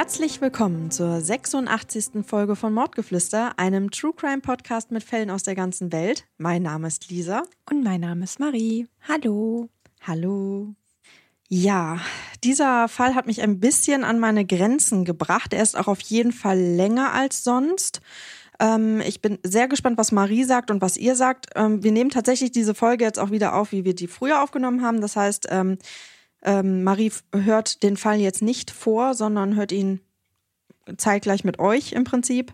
Herzlich willkommen zur 86. Folge von Mordgeflüster, einem True Crime Podcast mit Fällen aus der ganzen Welt. Mein Name ist Lisa. Und mein Name ist Marie. Hallo. Hallo. Ja, dieser Fall hat mich ein bisschen an meine Grenzen gebracht. Er ist auch auf jeden Fall länger als sonst. Ich bin sehr gespannt, was Marie sagt und was ihr sagt. Wir nehmen tatsächlich diese Folge jetzt auch wieder auf, wie wir die früher aufgenommen haben. Das heißt, Marie hört den Fall jetzt nicht vor, sondern hört ihn zeitgleich mit euch im Prinzip.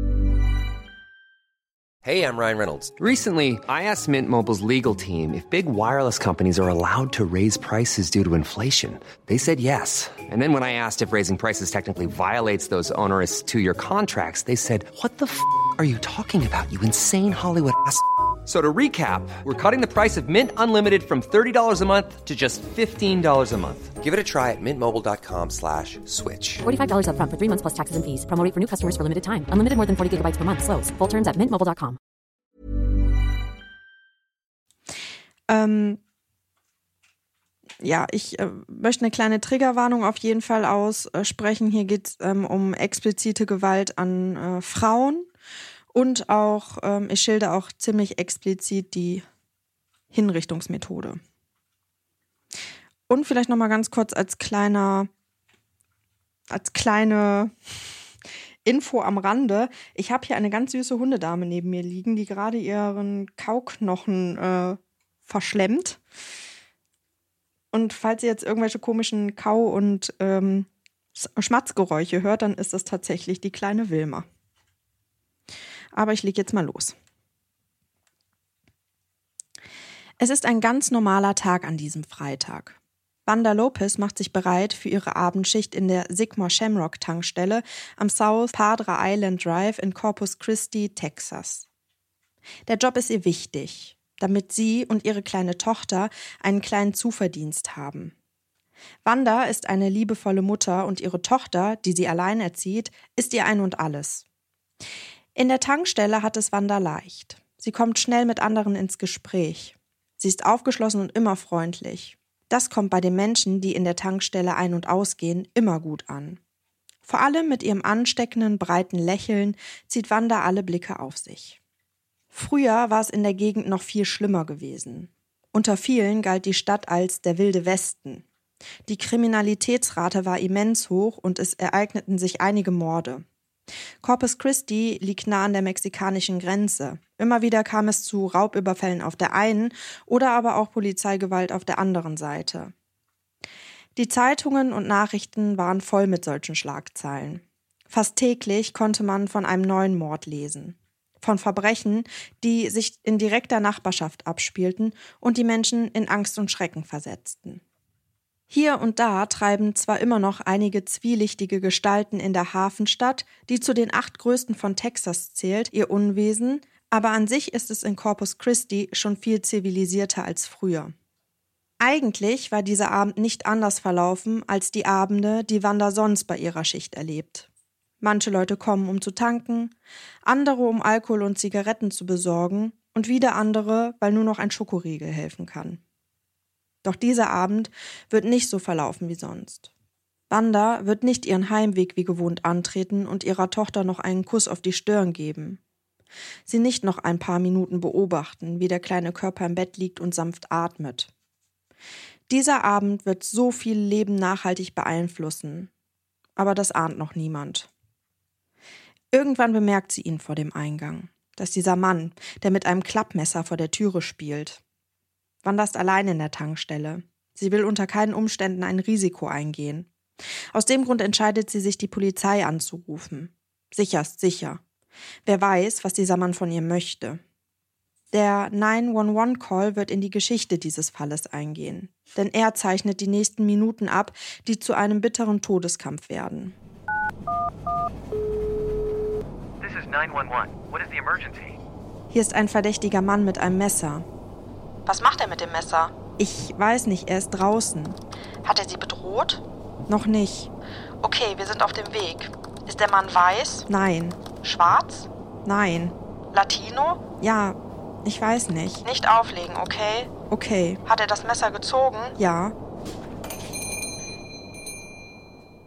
Hey, I'm Ryan Reynolds. Recently, I asked Mint Mobile's legal team if big wireless companies are allowed to raise prices due to inflation. They said yes. And then when I asked if raising prices technically violates those onerous two-year contracts, they said, "What the f*** are you talking about, you insane Hollywood ass?" So to recap, we're cutting the price of Mint Unlimited from $30 a month to just $15 a month. Give it a try at mintmobile.com/switch. $45 up front for 3 months plus taxes and fees. Promo rate for new customers for limited time. Unlimited more than 40 gigabytes per month. Slows full terms at mintmobile.com. Ich möchte eine kleine Triggerwarnung auf jeden Fall aussprechen. Hier geht es um explizite Gewalt an Frauen. Und auch, ich schilder auch ziemlich explizit die Hinrichtungsmethode. Und vielleicht nochmal ganz kurz als kleine Info am Rande. Ich habe hier eine ganz süße Hundedame neben mir liegen, die gerade ihren Kauknochen verschlemmt. Und falls ihr jetzt irgendwelche komischen Kau- und Schmatzgeräusche hört, dann ist das tatsächlich die kleine Wilma. Aber ich lege jetzt mal los. Es ist ein ganz normaler Tag an diesem Freitag. Wanda Lopez macht sich bereit für ihre Abendschicht in der Sigmar Shamrock Tankstelle am South Padre Island Drive in Corpus Christi, Texas. Der Job ist ihr wichtig, damit sie und ihre kleine Tochter einen kleinen Zuverdienst haben. Wanda ist eine liebevolle Mutter und ihre Tochter, die sie allein erzieht, ist ihr Ein und Alles. In der Tankstelle hat es Wanda leicht. Sie kommt schnell mit anderen ins Gespräch. Sie ist aufgeschlossen und immer freundlich. Das kommt bei den Menschen, die in der Tankstelle ein- und ausgehen, immer gut an. Vor allem mit ihrem ansteckenden, breiten Lächeln zieht Wanda alle Blicke auf sich. Früher war es in der Gegend noch viel schlimmer gewesen. Unter vielen galt die Stadt als der Wilde Westen. Die Kriminalitätsrate war immens hoch und es ereigneten sich einige Morde. Corpus Christi liegt nah an der mexikanischen Grenze. Immer wieder kam es zu Raubüberfällen auf der einen oder aber auch Polizeigewalt auf der anderen Seite. Die Zeitungen und Nachrichten waren voll mit solchen Schlagzeilen. Fast täglich konnte man von einem neuen Mord lesen. Von Verbrechen, die sich in direkter Nachbarschaft abspielten und die Menschen in Angst und Schrecken versetzten. Hier und da treiben zwar immer noch einige zwielichtige Gestalten in der Hafenstadt, die zu den 8 größten von Texas zählt, ihr Unwesen, aber an sich ist es in Corpus Christi schon viel zivilisierter als früher. Eigentlich war dieser Abend nicht anders verlaufen als die Abende, die Wanda sonst bei ihrer Schicht erlebt. Manche Leute kommen, um zu tanken, andere, um Alkohol und Zigaretten zu besorgen und wieder andere, weil nur noch ein Schokoriegel helfen kann. Doch dieser Abend wird nicht so verlaufen wie sonst. Wanda wird nicht ihren Heimweg wie gewohnt antreten und ihrer Tochter noch einen Kuss auf die Stirn geben. Sie nicht noch ein paar Minuten beobachten, wie der kleine Körper im Bett liegt und sanft atmet. Dieser Abend wird so viel Leben nachhaltig beeinflussen. Aber das ahnt noch niemand. Irgendwann bemerkt sie ihn vor dem Eingang. Das ist dieser Mann, der mit einem Klappmesser vor der Türe spielt. Wanda ist allein in der Tankstelle. Sie will unter keinen Umständen ein Risiko eingehen. Aus dem Grund entscheidet sie sich, die Polizei anzurufen. Sicher ist sicher. Wer weiß, was dieser Mann von ihr möchte. Der 911-Call wird in die Geschichte dieses Falles eingehen. Denn er zeichnet die nächsten Minuten ab, die zu einem bitteren Todeskampf werden. This is 911. What is the emergency? Hier ist ein verdächtiger Mann mit einem Messer. Was macht er mit dem Messer? Ich weiß nicht, er ist draußen. Hat er sie bedroht? Noch nicht. Okay, wir sind auf dem Weg. Ist der Mann weiß? Nein. Schwarz? Nein. Latino? Ja, ich weiß nicht. Nicht auflegen, okay? Okay. Hat er das Messer gezogen? Ja.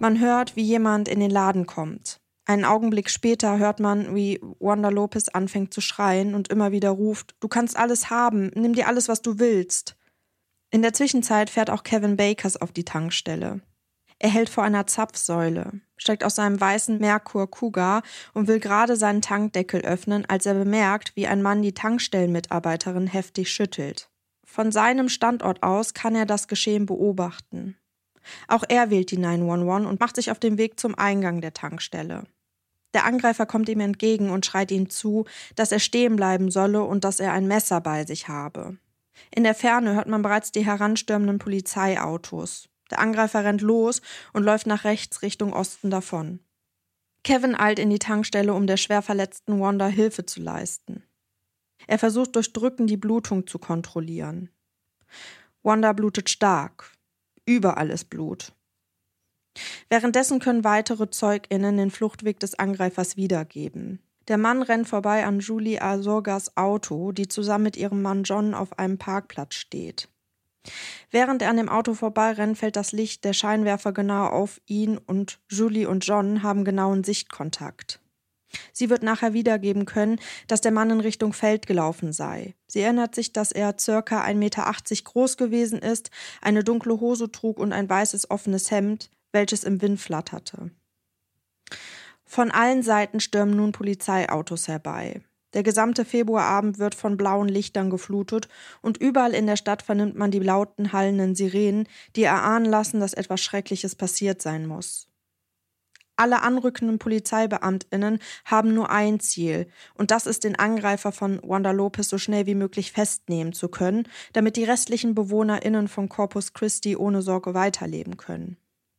Man hört, wie jemand in den Laden kommt. Einen Augenblick später hört man, wie Wanda Lopez anfängt zu schreien und immer wieder ruft: Du kannst alles haben, nimm dir alles, was du willst. In der Zwischenzeit fährt auch Kevin Bakers auf die Tankstelle. Er hält vor einer Zapfsäule, steigt aus seinem weißen Merkur Cougar und will gerade seinen Tankdeckel öffnen, als er bemerkt, wie ein Mann die Tankstellenmitarbeiterin heftig schüttelt. Von seinem Standort aus kann er das Geschehen beobachten. Auch er wählt die 911 und macht sich auf den Weg zum Eingang der Tankstelle. Der Angreifer kommt ihm entgegen und schreit ihm zu, dass er stehen bleiben solle und dass er ein Messer bei sich habe. In der Ferne hört man bereits die heranstürmenden Polizeiautos. Der Angreifer rennt los und läuft nach rechts Richtung Osten davon. Kevin eilt in die Tankstelle, um der schwer verletzten Wanda Hilfe zu leisten. Er versucht durch Drücken die Blutung zu kontrollieren. Wanda blutet stark. Überall ist Blut. Währenddessen können weitere ZeugInnen den Fluchtweg des Angreifers wiedergeben. Der Mann rennt vorbei an Julie Azorgas Auto, die zusammen mit ihrem Mann John auf einem Parkplatz steht. Während er an dem Auto vorbeirennt, fällt das Licht der Scheinwerfer genau auf ihn und Julie und John haben genauen Sichtkontakt. Sie wird nachher wiedergeben können, dass der Mann in Richtung Feld gelaufen sei. Sie erinnert sich, dass er ca. 1,80 Meter groß gewesen ist, eine dunkle Hose trug und ein weißes offenes Hemd, welches im Wind flatterte. Von allen Seiten stürmen nun Polizeiautos herbei. Der gesamte Februarabend wird von blauen Lichtern geflutet und überall in der Stadt vernimmt man die lauten, hallenden Sirenen, die erahnen lassen, dass etwas Schreckliches passiert sein muss. Alle anrückenden PolizeibeamtInnen haben nur ein Ziel, und das ist, den Angreifer von Wanda Lopez so schnell wie möglich festnehmen zu können, damit die restlichen BewohnerInnen von Corpus Christi ohne Sorge weiterleben können.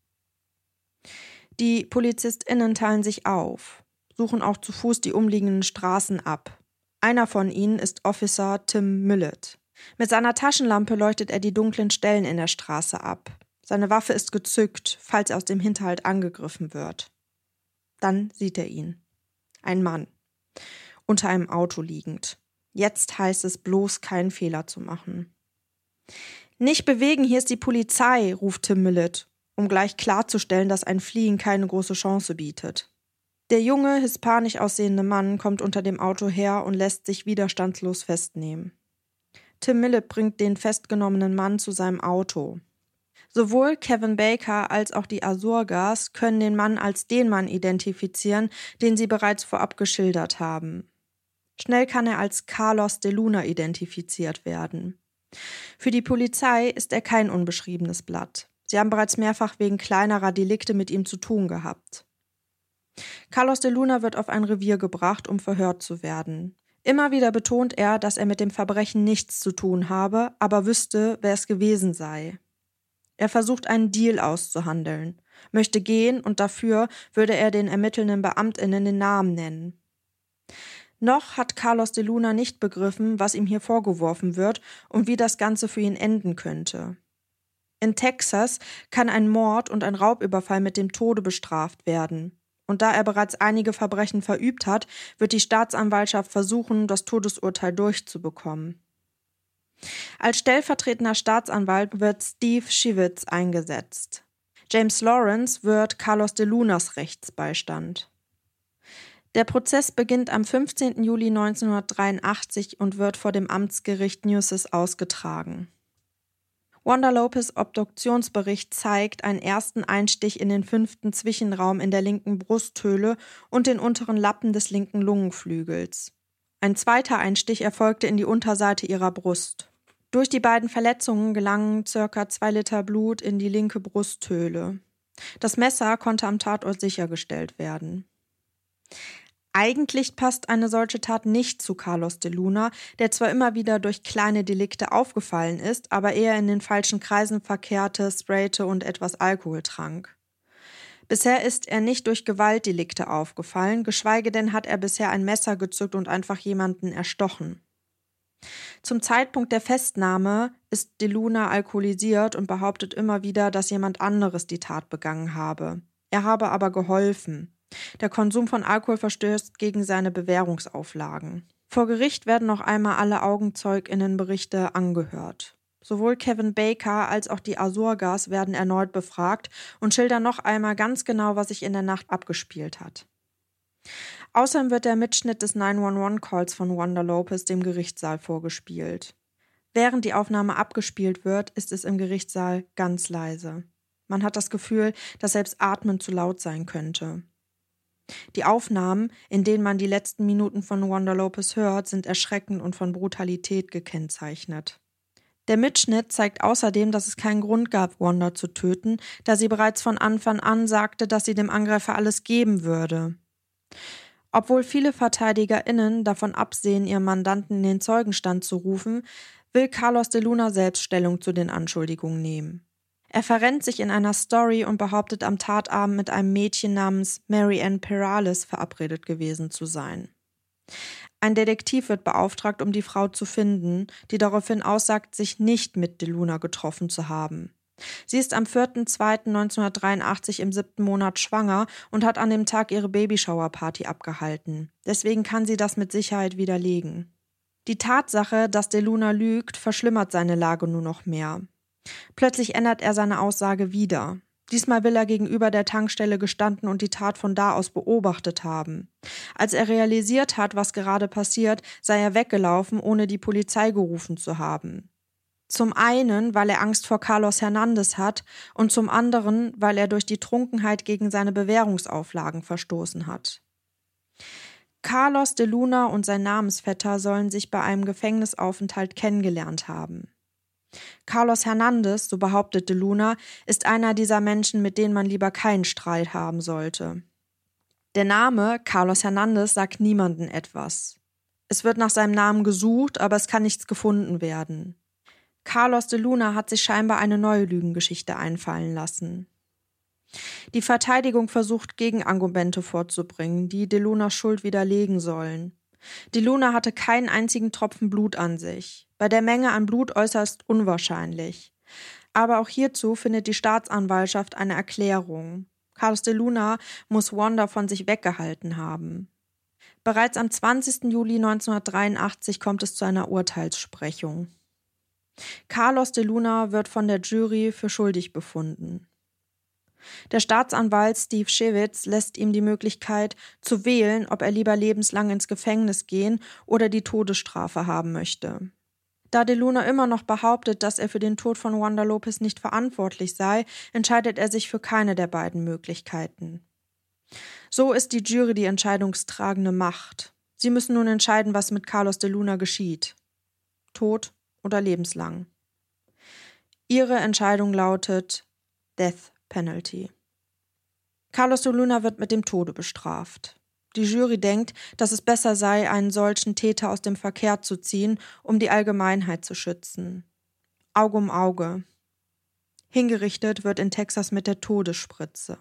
Die PolizistInnen teilen sich auf, suchen auch zu Fuß die umliegenden Straßen ab. Einer von ihnen ist Officer Tim Millett. Mit seiner Taschenlampe leuchtet er die dunklen Stellen in der Straße ab. Seine Waffe ist gezückt, falls er aus dem Hinterhalt angegriffen wird. Dann sieht er ihn. Ein Mann. Unter einem Auto liegend. Jetzt heißt es bloß, keinen Fehler zu machen. Nicht bewegen, hier ist die Polizei, ruft Tim Millett, um gleich klarzustellen, dass ein Fliehen keine große Chance bietet. Der junge, hispanisch aussehende Mann kommt unter dem Auto her und lässt sich widerstandslos festnehmen. Tim Millett bringt den festgenommenen Mann zu seinem Auto. Sowohl Kevin Baker als auch die Azorgas können den Mann als den Mann identifizieren, den sie bereits vorab geschildert haben. Schnell kann er als Carlos de Luna identifiziert werden. Für die Polizei ist er kein unbeschriebenes Blatt. Sie haben bereits mehrfach wegen kleinerer Delikte mit ihm zu tun gehabt. Carlos de Luna wird auf ein Revier gebracht, um verhört zu werden. Immer wieder betont er, dass er mit dem Verbrechen nichts zu tun habe, aber wüsste, wer es gewesen sei. Er versucht, einen Deal auszuhandeln, möchte gehen und dafür würde er den ermittelnden BeamtInnen den Namen nennen. Noch hat Carlos de Luna nicht begriffen, was ihm hier vorgeworfen wird und wie das Ganze für ihn enden könnte. In Texas kann ein Mord und ein Raubüberfall mit dem Tode bestraft werden. Und da er bereits einige Verbrechen verübt hat, wird die Staatsanwaltschaft versuchen, das Todesurteil durchzubekommen. Als stellvertretender Staatsanwalt wird Steve Shivitz eingesetzt. James Lawrence wird Carlos de Lunas Rechtsbeistand. Der Prozess beginnt am 15. Juli 1983 und wird vor dem Amtsgericht Nueces ausgetragen. Wanda Lopez' Obduktionsbericht zeigt einen ersten Einstich in den 5. Zwischenraum in der linken Brusthöhle und den unteren Lappen des linken Lungenflügels. Ein zweiter Einstich erfolgte in die Unterseite ihrer Brust. Durch die beiden Verletzungen gelangen ca. 2 Liter Blut in die linke Brusthöhle. Das Messer konnte am Tatort sichergestellt werden. Eigentlich passt eine solche Tat nicht zu Carlos de Luna, der zwar immer wieder durch kleine Delikte aufgefallen ist, aber eher in den falschen Kreisen verkehrte, sprayte und etwas Alkohol trank. Bisher ist er nicht durch Gewaltdelikte aufgefallen, geschweige denn hat er bisher ein Messer gezückt und einfach jemanden erstochen. Zum Zeitpunkt der Festnahme ist de Luna alkoholisiert und behauptet immer wieder, dass jemand anderes die Tat begangen habe. Er habe aber geholfen. Der Konsum von Alkohol verstößt gegen seine Bewährungsauflagen. Vor Gericht werden noch einmal alle AugenzeugInnenberichte angehört. Sowohl Kevin Baker als auch die Azurgas werden erneut befragt und schildern noch einmal ganz genau, was sich in der Nacht abgespielt hat. Außerdem wird der Mitschnitt des 911-Calls von Wanda Lopez dem Gerichtssaal vorgespielt. Während die Aufnahme abgespielt wird, ist es im Gerichtssaal ganz leise. Man hat das Gefühl, dass selbst Atmen zu laut sein könnte. Die Aufnahmen, in denen man die letzten Minuten von Wanda Lopez hört, sind erschreckend und von Brutalität gekennzeichnet. Der Mitschnitt zeigt außerdem, dass es keinen Grund gab, Wanda zu töten, da sie bereits von Anfang an sagte, dass sie dem Angreifer alles geben würde. Obwohl viele VerteidigerInnen davon absehen, ihren Mandanten in den Zeugenstand zu rufen, will Carlos de Luna selbst Stellung zu den Anschuldigungen nehmen. Er verrennt sich in einer Story und behauptet, am Tatabend mit einem Mädchen namens Mary Ann Perales verabredet gewesen zu sein. Ein Detektiv wird beauftragt, um die Frau zu finden, die daraufhin aussagt, sich nicht mit de Luna getroffen zu haben. Sie ist am 4.2.1983 im 7. Monat schwanger und hat an dem Tag ihre Babyshower-Party abgehalten. Deswegen kann sie das mit Sicherheit widerlegen. Die Tatsache, dass de Luna lügt, verschlimmert seine Lage nur noch mehr. Plötzlich ändert er seine Aussage wieder. Diesmal will er gegenüber der Tankstelle gestanden und die Tat von da aus beobachtet haben. Als er realisiert hat, was gerade passiert, sei er weggelaufen, ohne die Polizei gerufen zu haben. Zum einen, weil er Angst vor Carlos Hernandez hat und zum anderen, weil er durch die Trunkenheit gegen seine Bewährungsauflagen verstoßen hat. Carlos de Luna und sein Namensvetter sollen sich bei einem Gefängnisaufenthalt kennengelernt haben. Carlos Hernandez, so behauptet de Luna, ist einer dieser Menschen, mit denen man lieber keinen Streit haben sollte. Der Name Carlos Hernandez sagt niemandem etwas. Es wird nach seinem Namen gesucht, aber es kann nichts gefunden werden. Carlos de Luna hat sich scheinbar eine neue Lügengeschichte einfallen lassen. Die Verteidigung versucht, Gegenargumente vorzubringen, die de Lunas Schuld widerlegen sollen. De Luna hatte keinen einzigen Tropfen Blut an sich. Bei der Menge an Blut äußerst unwahrscheinlich. Aber auch hierzu findet die Staatsanwaltschaft eine Erklärung. Carlos de Luna muss Wanda von sich weggehalten haben. Bereits am 20. Juli 1983 kommt es zu einer Urteilssprechung. Carlos de Luna wird von der Jury für schuldig befunden. Der Staatsanwalt Steve Shivitz lässt ihm die Möglichkeit zu wählen, ob er lieber lebenslang ins Gefängnis gehen oder die Todesstrafe haben möchte. Da de Luna immer noch behauptet, dass er für den Tod von Wanda Lopez nicht verantwortlich sei, entscheidet er sich für keine der beiden Möglichkeiten. So ist die Jury die entscheidungstragende Macht. Sie müssen nun entscheiden, was mit Carlos de Luna geschieht. Tod oder lebenslang. Ihre Entscheidung lautet Death Penalty. Carlos de Luna wird mit dem Tode bestraft. Die Jury denkt, dass es besser sei, einen solchen Täter aus dem Verkehr zu ziehen, um die Allgemeinheit zu schützen. Auge um Auge. Hingerichtet wird in Texas mit der Todesspritze.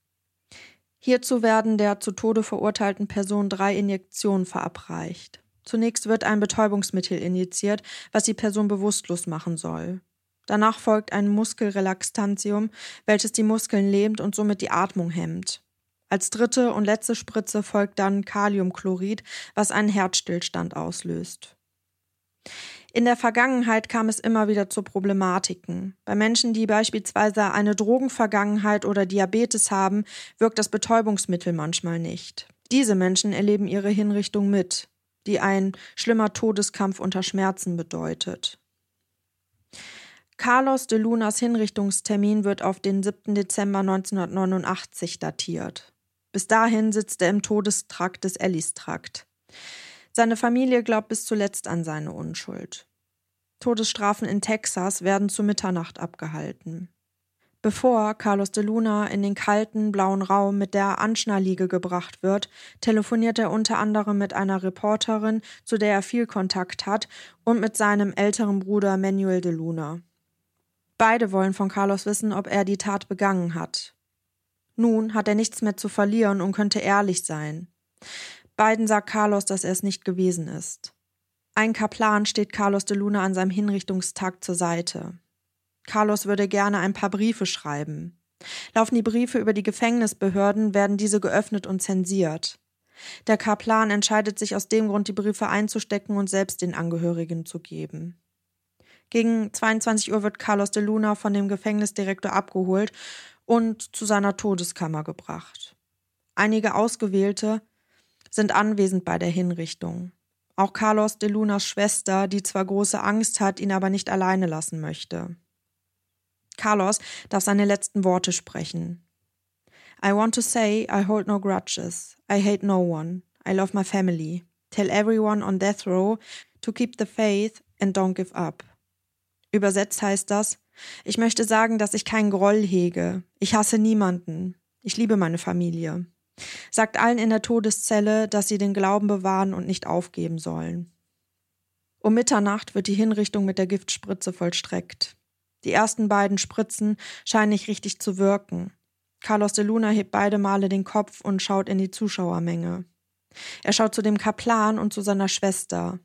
Hierzu werden der zu Tode verurteilten Person 3 Injektionen verabreicht. Zunächst wird ein Betäubungsmittel injiziert, was die Person bewusstlos machen soll. Danach folgt ein Muskelrelaxantium, welches die Muskeln lähmt und somit die Atmung hemmt. Als dritte und letzte Spritze folgt dann Kaliumchlorid, was einen Herzstillstand auslöst. In der Vergangenheit kam es immer wieder zu Problematiken. Bei Menschen, die beispielsweise eine Drogenvergangenheit oder Diabetes haben, wirkt das Betäubungsmittel manchmal nicht. Diese Menschen erleben ihre Hinrichtung mit, die ein schlimmer Todeskampf unter Schmerzen bedeutet. Carlos de Lunas Hinrichtungstermin wird auf den 7. Dezember 1989 datiert. Bis dahin sitzt er im Todestrakt des Ellis-Trakt. Seine Familie glaubt bis zuletzt an seine Unschuld. Todesstrafen in Texas werden zu Mitternacht abgehalten. Bevor Carlos de Luna in den kalten, blauen Raum mit der Anschnallliege gebracht wird, telefoniert er unter anderem mit einer Reporterin, zu der er viel Kontakt hat, und mit seinem älteren Bruder Manuel de Luna. Beide wollen von Carlos wissen, ob er die Tat begangen hat. Nun hat er nichts mehr zu verlieren und könnte ehrlich sein. Beiden sagt Carlos, dass er es nicht gewesen ist. Ein Kaplan steht Carlos de Luna an seinem Hinrichtungstag zur Seite. Carlos würde gerne ein paar Briefe schreiben. Laufen die Briefe über die Gefängnisbehörden, werden diese geöffnet und zensiert. Der Kaplan entscheidet sich aus dem Grund, die Briefe einzustecken und selbst den Angehörigen zu geben. Gegen 22 Uhr wird Carlos de Luna von dem Gefängnisdirektor abgeholt und zu seiner Todeskammer gebracht. Einige Ausgewählte sind anwesend bei der Hinrichtung. Auch Carlos de Lunas Schwester, die zwar große Angst hat, ihn aber nicht alleine lassen möchte. Carlos darf seine letzten Worte sprechen. I want to say I hold no grudges. I hate no one. I love my family. Tell everyone on death row to keep the faith and don't give up. Übersetzt heißt das: Ich möchte sagen, dass ich keinen Groll hege. Ich hasse niemanden. Ich liebe meine Familie. Sagt allen in der Todeszelle, dass sie den Glauben bewahren und nicht aufgeben sollen. Um Mitternacht wird die Hinrichtung mit der Giftspritze vollstreckt. Die ersten beiden Spritzen scheinen nicht richtig zu wirken. Carlos de Luna hebt beide Male den Kopf und schaut in die Zuschauermenge. Er schaut zu dem Kaplan und zu seiner Schwester.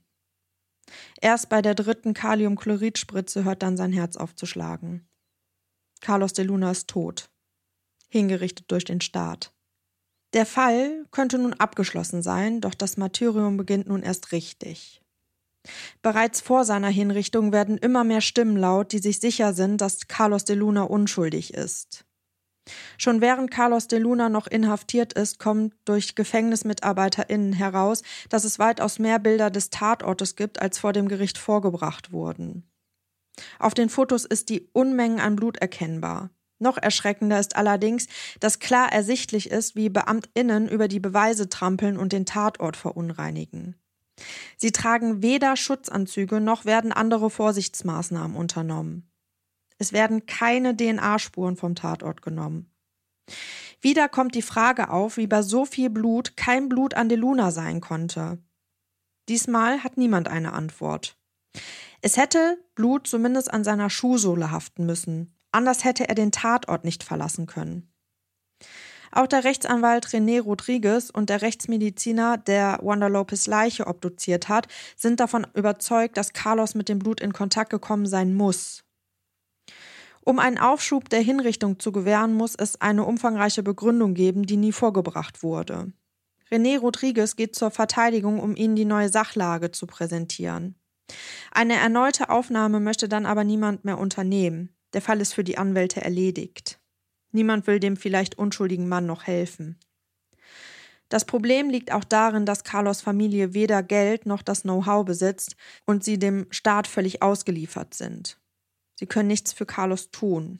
Erst bei der 3. Kaliumchloridspritze hört dann sein Herz aufzuschlagen. Carlos de Luna ist tot, hingerichtet durch den Staat. Der Fall könnte nun abgeschlossen sein, doch das Martyrium beginnt nun erst richtig. Bereits vor seiner Hinrichtung werden immer mehr Stimmen laut, die sich sicher sind, dass Carlos de Luna unschuldig ist. Schon während Carlos de Luna noch inhaftiert ist, kommt durch GefängnismitarbeiterInnen heraus, dass es weitaus mehr Bilder des Tatortes gibt, als vor dem Gericht vorgebracht wurden. Auf den Fotos ist die Unmengen an Blut erkennbar. Noch erschreckender ist allerdings, dass klar ersichtlich ist, wie BeamtInnen über die Beweise trampeln und den Tatort verunreinigen. Sie tragen weder Schutzanzüge noch werden andere Vorsichtsmaßnahmen unternommen. Es werden keine DNA-Spuren vom Tatort genommen. Wieder kommt die Frage auf, wie bei so viel Blut kein Blut an de Luna sein konnte. Diesmal hat niemand eine Antwort. Es hätte Blut zumindest an seiner Schuhsohle haften müssen. Anders hätte er den Tatort nicht verlassen können. Auch der Rechtsanwalt René Rodriguez und der Rechtsmediziner, der Wanda Lopez' Leiche obduziert hat, sind davon überzeugt, dass Carlos mit dem Blut in Kontakt gekommen sein muss. Um einen Aufschub der Hinrichtung zu gewähren, muss es eine umfangreiche Begründung geben, die nie vorgebracht wurde. René Rodriguez geht zur Verteidigung, um ihnen die neue Sachlage zu präsentieren. Eine erneute Aufnahme möchte dann aber niemand mehr unternehmen. Der Fall ist für die Anwälte erledigt. Niemand will dem vielleicht unschuldigen Mann noch helfen. Das Problem liegt auch darin, dass Carlos' Familie weder Geld noch das Know-how besitzt und sie dem Staat völlig ausgeliefert sind. Sie können nichts für Carlos tun.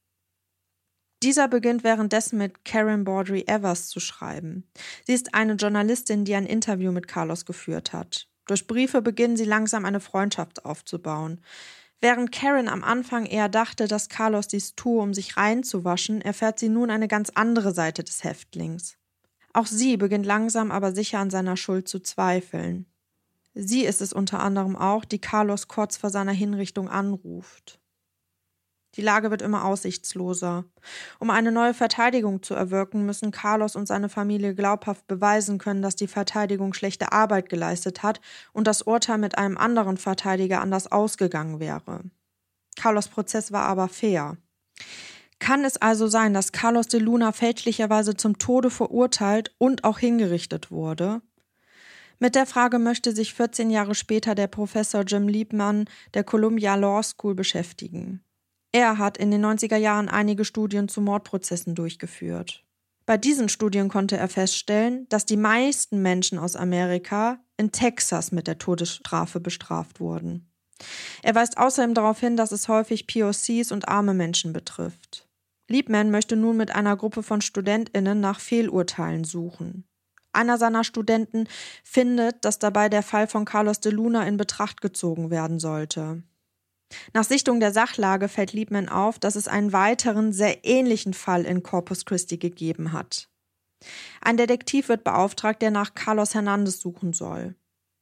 Dieser beginnt währenddessen mit Karen Baudry Evers zu schreiben. Sie ist eine Journalistin, die ein Interview mit Carlos geführt hat. Durch Briefe beginnen sie langsam eine Freundschaft aufzubauen. Während Karen am Anfang eher dachte, dass Carlos dies tue, um sich reinzuwaschen, erfährt sie nun eine ganz andere Seite des Häftlings. Auch sie beginnt langsam aber sicher an seiner Schuld zu zweifeln. Sie ist es unter anderem auch, die Carlos kurz vor seiner Hinrichtung anruft. Die Lage wird immer aussichtsloser. Um eine neue Verteidigung zu erwirken, müssen Carlos und seine Familie glaubhaft beweisen können, dass die Verteidigung schlechte Arbeit geleistet hat und das Urteil mit einem anderen Verteidiger anders ausgegangen wäre. Carlos' Prozess war aber fair. Kann es also sein, dass Carlos de Luna fälschlicherweise zum Tode verurteilt und auch hingerichtet wurde? Mit der Frage möchte sich 14 Jahre später der Professor Jim Liebman der Columbia Law School beschäftigen. Er hat in den 90er Jahren einige Studien zu Mordprozessen durchgeführt. Bei diesen Studien konnte er feststellen, dass die meisten Menschen aus Amerika in Texas mit der Todesstrafe bestraft wurden. Er weist außerdem darauf hin, dass es häufig POCs und arme Menschen betrifft. Liebman möchte nun mit einer Gruppe von StudentInnen nach Fehlurteilen suchen. Einer seiner Studenten findet, dass dabei der Fall von Carlos de Luna in Betracht gezogen werden sollte. Nach Sichtung der Sachlage fällt Liebman auf, dass es einen weiteren, sehr ähnlichen Fall in Corpus Christi gegeben hat. Ein Detektiv wird beauftragt, der nach Carlos Hernandez suchen soll.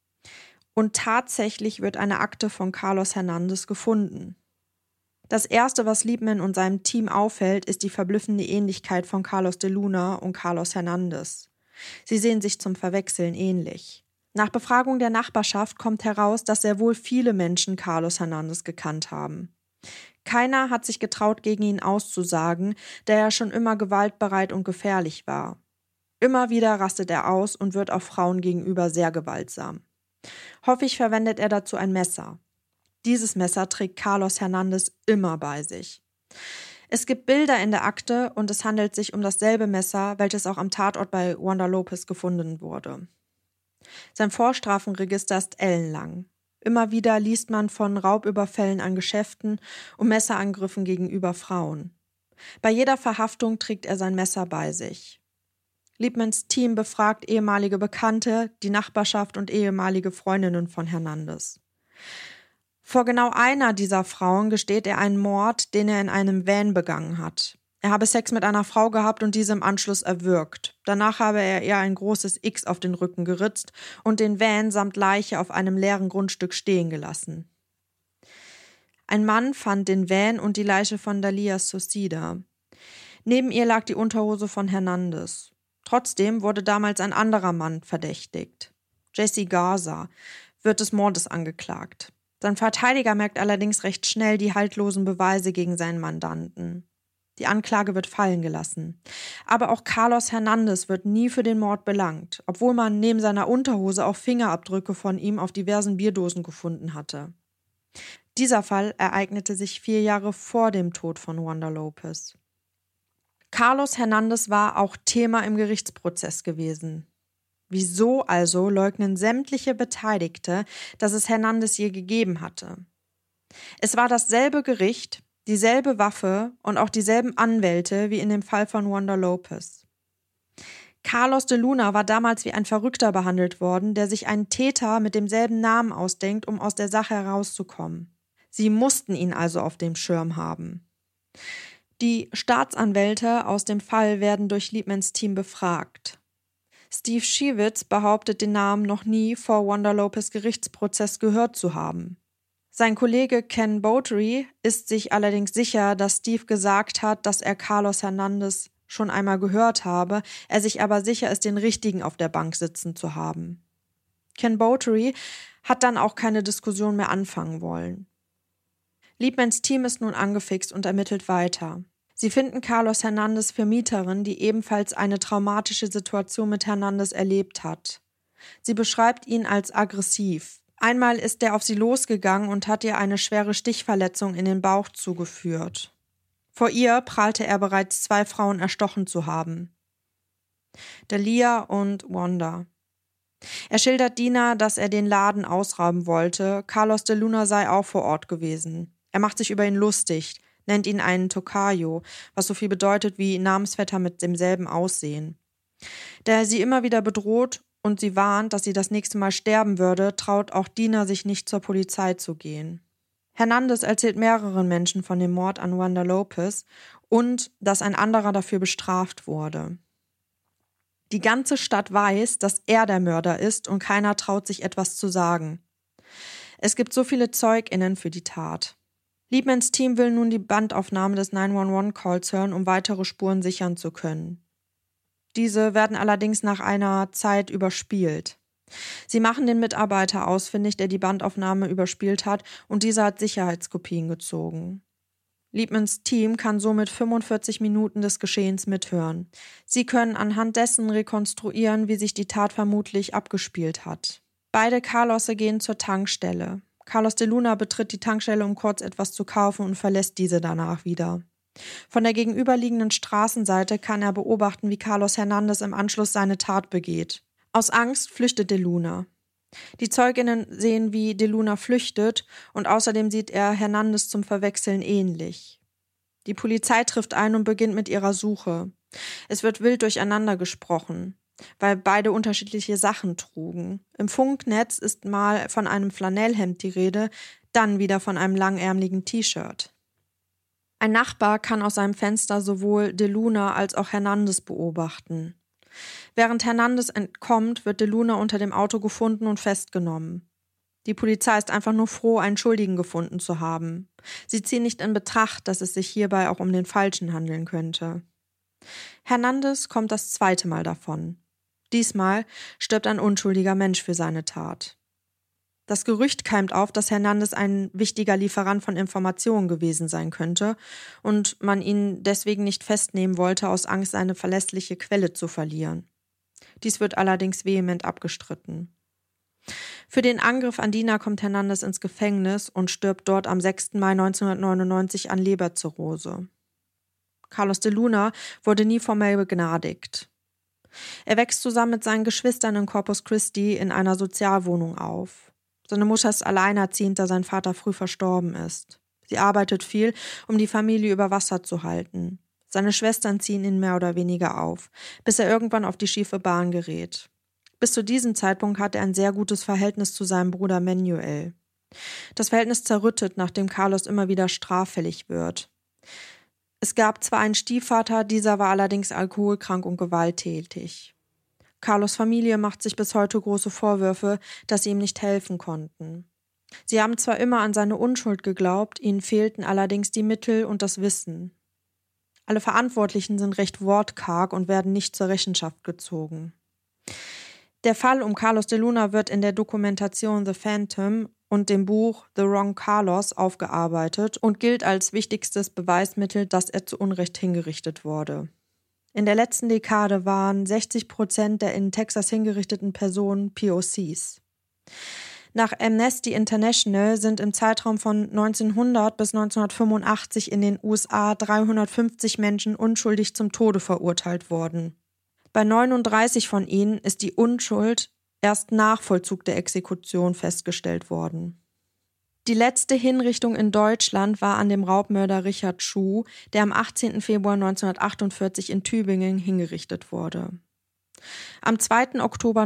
Und tatsächlich wird eine Akte von Carlos Hernandez gefunden. Das Erste, was Liebman und seinem Team auffällt, ist die verblüffende Ähnlichkeit von Carlos de Luna und Carlos Hernandez. Sie sehen sich zum Verwechseln ähnlich. Nach Befragung der Nachbarschaft kommt heraus, dass sehr wohl viele Menschen Carlos Hernandez gekannt haben. Keiner hat sich getraut, gegen ihn auszusagen, da er schon immer gewaltbereit und gefährlich war. Immer wieder rastet er aus und wird auch Frauen gegenüber sehr gewaltsam. Häufig verwendet er dazu ein Messer. Dieses Messer trägt Carlos Hernandez immer bei sich. Es gibt Bilder in der Akte und es handelt sich um dasselbe Messer, welches auch am Tatort bei Wanda Lopez gefunden wurde. Sein Vorstrafenregister ist ellenlang. Immer wieder liest man von Raubüberfällen an Geschäften und Messerangriffen gegenüber Frauen. Bei jeder Verhaftung trägt er sein Messer bei sich. Liebmans Team befragt ehemalige Bekannte, die Nachbarschaft und ehemalige Freundinnen von Hernandez. Vor genau einer dieser Frauen gesteht er einen Mord, den er in einem Van begangen hat. Er habe Sex mit einer Frau gehabt und diese im Anschluss erwürgt. Danach habe er ihr ein großes X auf den Rücken geritzt und den Van samt Leiche auf einem leeren Grundstück stehen gelassen. Ein Mann fand den Van und die Leiche von Dalia Suicida. Neben ihr lag die Unterhose von Hernandez. Trotzdem wurde damals ein anderer Mann verdächtigt. Jesse Garza wird des Mordes angeklagt. Sein Verteidiger merkt allerdings recht schnell die haltlosen Beweise gegen seinen Mandanten. Die Anklage wird fallen gelassen. Aber auch Carlos Hernandez wird nie für den Mord belangt, obwohl man neben seiner Unterhose auch Fingerabdrücke von ihm auf diversen Bierdosen gefunden hatte. Dieser Fall ereignete sich 4 Jahre vor dem Tod von Wanda Lopez. Carlos Hernandez war auch Thema im Gerichtsprozess gewesen. Wieso also leugnen sämtliche Beteiligte, dass es Hernandez je gegeben hatte? Es war dasselbe Gericht, dieselbe Waffe und auch dieselben Anwälte wie in dem Fall von Wanda Lopez. Carlos de Luna war damals wie ein Verrückter behandelt worden, der sich einen Täter mit demselben Namen ausdenkt, um aus der Sache herauszukommen. Sie mussten ihn also auf dem Schirm haben. Die Staatsanwälte aus dem Fall werden durch Liebmans Team befragt. Steve Schiewitz behauptet, den Namen noch nie vor Wanda Lopez Gerichtsprozess gehört zu haben. Sein Kollege Ken Botery ist sich allerdings sicher, dass Steve gesagt hat, dass er Carlos Hernandez schon einmal gehört habe, er sich aber sicher ist, den Richtigen auf der Bank sitzen zu haben. Ken Botery hat dann auch keine Diskussion mehr anfangen wollen. Liebmans Team ist nun angefixt und ermittelt weiter. Sie finden Carlos Hernandez Vermieterin, die ebenfalls eine traumatische Situation mit Hernandez erlebt hat. Sie beschreibt ihn als aggressiv. Einmal ist er auf sie losgegangen und hat ihr eine schwere Stichverletzung in den Bauch zugeführt. Vor ihr prahlte er bereits 2 Frauen erstochen zu haben. Dalia und Wanda. Er schildert Dina, dass er den Laden ausrauben wollte. Carlos de Luna sei auch vor Ort gewesen. Er macht sich über ihn lustig, nennt ihn einen Tocayo, was so viel bedeutet wie Namensvetter mit demselben Aussehen. Da er sie immer wieder bedroht und sie warnt, dass sie das nächste Mal sterben würde, traut auch Dina sich nicht zur Polizei zu gehen. Hernandez erzählt mehreren Menschen von dem Mord an Wanda Lopez und dass ein anderer dafür bestraft wurde. Die ganze Stadt weiß, dass er der Mörder ist und keiner traut sich etwas zu sagen. Es gibt so viele ZeugInnen für die Tat. Liebmans Team will nun die Bandaufnahme des 911-Calls hören, um weitere Spuren sichern zu können. Diese werden allerdings nach einer Zeit überspielt. Sie machen den Mitarbeiter ausfindig, der die Bandaufnahme überspielt hat, und dieser hat Sicherheitskopien gezogen. Liebmans Team kann somit 45 Minuten des Geschehens mithören. Sie können anhand dessen rekonstruieren, wie sich die Tat vermutlich abgespielt hat. Beide Carlosse gehen zur Tankstelle. Carlos de Luna betritt die Tankstelle, um kurz etwas zu kaufen und verlässt diese danach wieder. Von der gegenüberliegenden Straßenseite kann er beobachten, wie Carlos Hernandez im Anschluss seine Tat begeht. Aus Angst flüchtet de Luna. Die Zeuginnen sehen, wie de Luna flüchtet und außerdem sieht er Hernandez zum Verwechseln ähnlich. Die Polizei trifft ein und beginnt mit ihrer Suche. Es wird wild durcheinander gesprochen, weil beide unterschiedliche Sachen trugen. Im Funknetz ist mal von einem Flanellhemd die Rede, dann wieder von einem langärmeligen T-Shirt. Ein Nachbar kann aus seinem Fenster sowohl de Luna als auch Hernandez beobachten. Während Hernandez entkommt, wird de Luna unter dem Auto gefunden und festgenommen. Die Polizei ist einfach nur froh, einen Schuldigen gefunden zu haben. Sie ziehen nicht in Betracht, dass es sich hierbei auch um den Falschen handeln könnte. Hernandez kommt das 2. Mal davon. Diesmal stirbt ein unschuldiger Mensch für seine Tat. Das Gerücht keimt auf, dass Hernandez ein wichtiger Lieferant von Informationen gewesen sein könnte und man ihn deswegen nicht festnehmen wollte, aus Angst, seine verlässliche Quelle zu verlieren. Dies wird allerdings vehement abgestritten. Für den Angriff an Dina kommt Hernandez ins Gefängnis und stirbt dort am 6. Mai 1999 an Leberzirrhose. Carlos de Luna wurde nie formell begnadigt. Er wächst zusammen mit seinen Geschwistern in Corpus Christi in einer Sozialwohnung auf. Seine Mutter ist alleinerziehend, da sein Vater früh verstorben ist. Sie arbeitet viel, um die Familie über Wasser zu halten. Seine Schwestern ziehen ihn mehr oder weniger auf, bis er irgendwann auf die schiefe Bahn gerät. Bis zu diesem Zeitpunkt hat er ein sehr gutes Verhältnis zu seinem Bruder Manuel. Das Verhältnis zerrüttet, nachdem Carlos immer wieder straffällig wird. Es gab zwar einen Stiefvater, dieser war allerdings alkoholkrank und gewalttätig. Carlos' Familie macht sich bis heute große Vorwürfe, dass sie ihm nicht helfen konnten. Sie haben zwar immer an seine Unschuld geglaubt, ihnen fehlten allerdings die Mittel und das Wissen. Alle Verantwortlichen sind recht wortkarg und werden nicht zur Rechenschaft gezogen. Der Fall um Carlos de Luna wird in der Dokumentation The Phantom und dem Buch The Wrong Carlos aufgearbeitet und gilt als wichtigstes Beweismittel, dass er zu Unrecht hingerichtet wurde. In der letzten Dekade waren 60% der in Texas hingerichteten Personen POCs. Nach Amnesty International sind im Zeitraum von 1900 bis 1985 in den USA 350 Menschen unschuldig zum Tode verurteilt worden. Bei 39 von ihnen ist die Unschuld erst nach Vollzug der Exekution festgestellt worden. Die letzte Hinrichtung in Deutschland war an dem Raubmörder Richard Schuh, der am 18. Februar 1948 in Tübingen hingerichtet wurde. Am 2. Oktober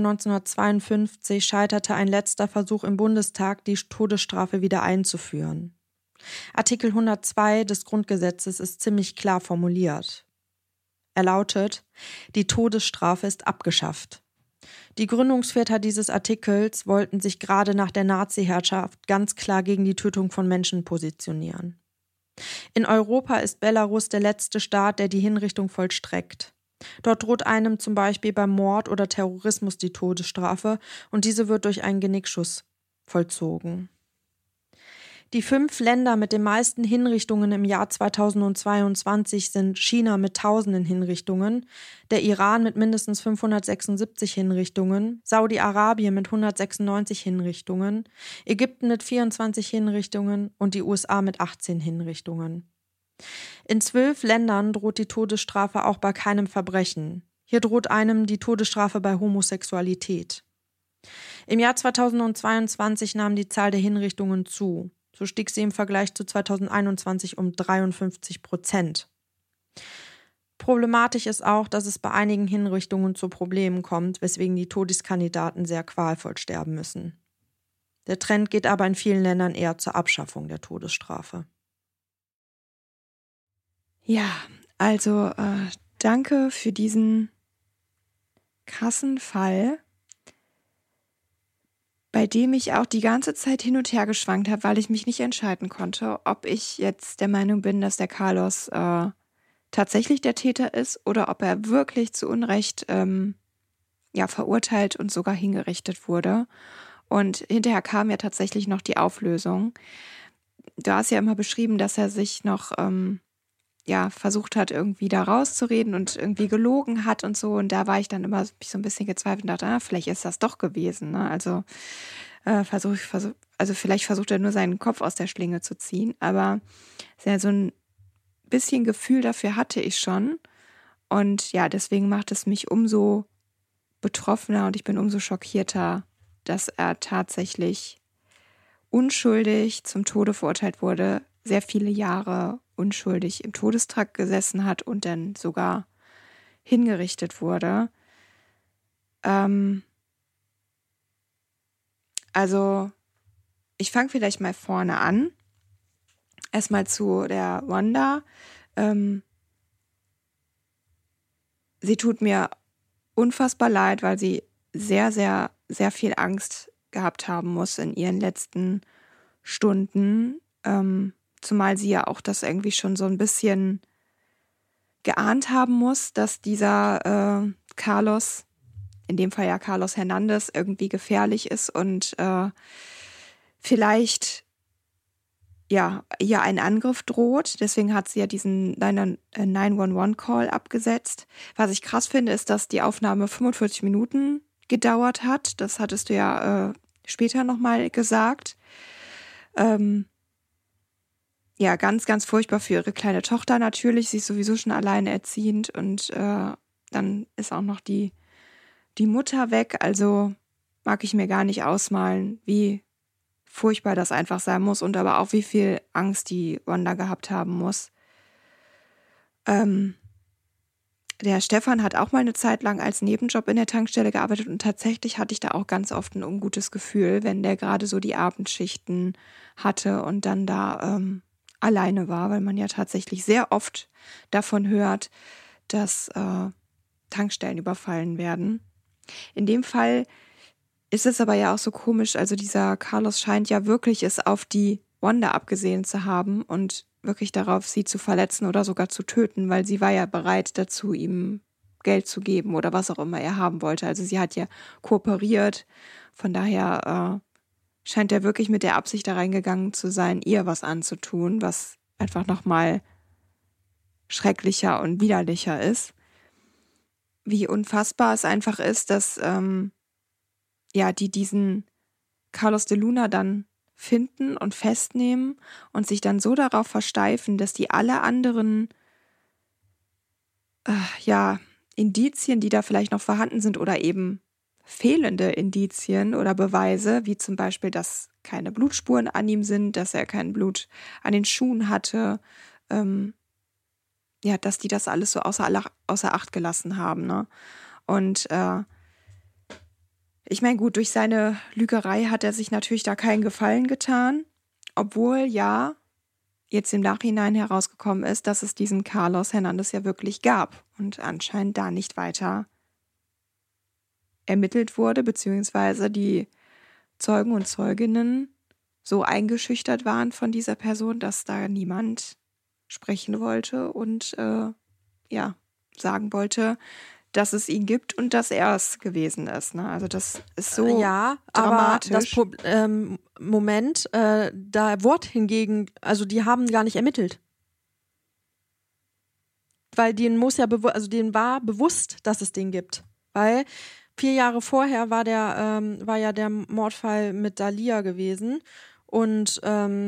1952 scheiterte ein letzter Versuch im Bundestag, die Todesstrafe wieder einzuführen. Artikel 102 des Grundgesetzes ist ziemlich klar formuliert. Er lautet: Die Todesstrafe ist abgeschafft. Die Gründungsväter dieses Artikels wollten sich gerade nach der Nazi-Herrschaft ganz klar gegen die Tötung von Menschen positionieren. In Europa ist Belarus der letzte Staat, der die Hinrichtung vollstreckt. Dort droht einem zum Beispiel beim Mord oder Terrorismus die Todesstrafe und diese wird durch einen Genickschuss vollzogen. Die 5 Länder mit den meisten Hinrichtungen im Jahr 2022 sind China mit tausenden Hinrichtungen, der Iran mit mindestens 576 Hinrichtungen, Saudi-Arabien mit 196 Hinrichtungen, Ägypten mit 24 Hinrichtungen und die USA mit 18 Hinrichtungen. In 12 Ländern droht die Todesstrafe auch bei keinem Verbrechen. Hier droht einem die Todesstrafe bei Homosexualität. Im Jahr 2022 nahm die Zahl der Hinrichtungen zu. So stieg sie im Vergleich zu 2021 um 53%. Problematisch ist auch, dass es bei einigen Hinrichtungen zu Problemen kommt, weswegen die Todeskandidaten sehr qualvoll sterben müssen. Der Trend geht aber in vielen Ländern eher zur Abschaffung der Todesstrafe. Ja, also danke für diesen krassen Fall, bei dem ich auch die ganze Zeit hin und her geschwankt habe, weil ich mich nicht entscheiden konnte, ob ich jetzt der Meinung bin, dass der Carlos tatsächlich der Täter ist oder ob er wirklich zu Unrecht verurteilt und sogar hingerichtet wurde. Und hinterher kam ja tatsächlich noch die Auflösung. Du hast ja immer beschrieben, dass er sich noch versucht hat, irgendwie da rauszureden und irgendwie gelogen hat und so. Und da war ich dann immer so ein bisschen gezweifelt und dachte, vielleicht ist das doch gewesen. Ne? Also vielleicht versucht er nur seinen Kopf aus der Schlinge zu ziehen. Aber ja, so ein bisschen Gefühl dafür hatte ich schon. Und ja, deswegen macht es mich umso betroffener und ich bin umso schockierter, dass er tatsächlich unschuldig zum Tode verurteilt wurde, sehr viele Jahre unschuldig im Todestrakt gesessen hat und dann sogar hingerichtet wurde. Also ich fange vielleicht mal vorne an. Erstmal zu der Wanda. Sie tut mir unfassbar leid, weil sie sehr, sehr, sehr viel Angst gehabt haben muss in ihren letzten Stunden. Zumal sie ja auch das irgendwie schon so ein bisschen geahnt haben muss, dass dieser Carlos, in dem Fall ja Carlos Hernandez, irgendwie gefährlich ist und vielleicht ihr ein Angriff droht. Deswegen hat sie ja diesen 911-Call abgesetzt. Was ich krass finde, ist, dass die Aufnahme 45 Minuten gedauert hat. Das hattest du ja später nochmal gesagt. Ja, ganz, ganz furchtbar für ihre kleine Tochter natürlich. Sie ist sowieso schon alleinerziehend und dann ist auch noch die Mutter weg. Also mag ich mir gar nicht ausmalen, wie furchtbar das einfach sein muss und aber auch wie viel Angst die Wanda gehabt haben muss. Der Stefan hat auch mal eine Zeit lang als Nebenjob in der Tankstelle gearbeitet und tatsächlich hatte ich da auch ganz oft ein ungutes Gefühl, wenn der gerade so die Abendschichten hatte und dann da alleine war, weil man ja tatsächlich sehr oft davon hört, dass Tankstellen überfallen werden. In dem Fall ist es aber ja auch so komisch, also dieser Carlos scheint ja wirklich es auf die Wanda abgesehen zu haben und wirklich darauf, sie zu verletzen oder sogar zu töten, weil sie war ja bereit dazu, ihm Geld zu geben oder was auch immer er haben wollte. Also sie hat ja kooperiert, von daher scheint er wirklich mit der Absicht da reingegangen zu sein, ihr was anzutun, was einfach nochmal schrecklicher und widerlicher ist. Wie unfassbar es einfach ist, dass die diesen Carlos de Luna dann finden und festnehmen und sich dann so darauf versteifen, dass die alle anderen Indizien, die da vielleicht noch vorhanden sind oder eben fehlende Indizien oder Beweise, wie zum Beispiel, dass keine Blutspuren an ihm sind, dass er kein Blut an den Schuhen hatte, dass die das alles so außer Acht gelassen haben, ne? Und ich meine, gut, durch seine Lügerei hat er sich natürlich da keinen Gefallen getan, obwohl ja jetzt im Nachhinein herausgekommen ist, dass es diesen Carlos Hernandez ja wirklich gab und anscheinend da nicht weiter ermittelt wurde, beziehungsweise die Zeugen und Zeuginnen so eingeschüchtert waren von dieser Person, dass da niemand sprechen wollte und sagen wollte, dass es ihn gibt und dass er es gewesen ist. Ne? Also das ist so dramatisch. Aber das Moment, da wurde hingegen, also die haben gar nicht ermittelt. Weil denen war bewusst, dass es den gibt. Weil 4 Jahre vorher war ja der Mordfall mit Dalia gewesen und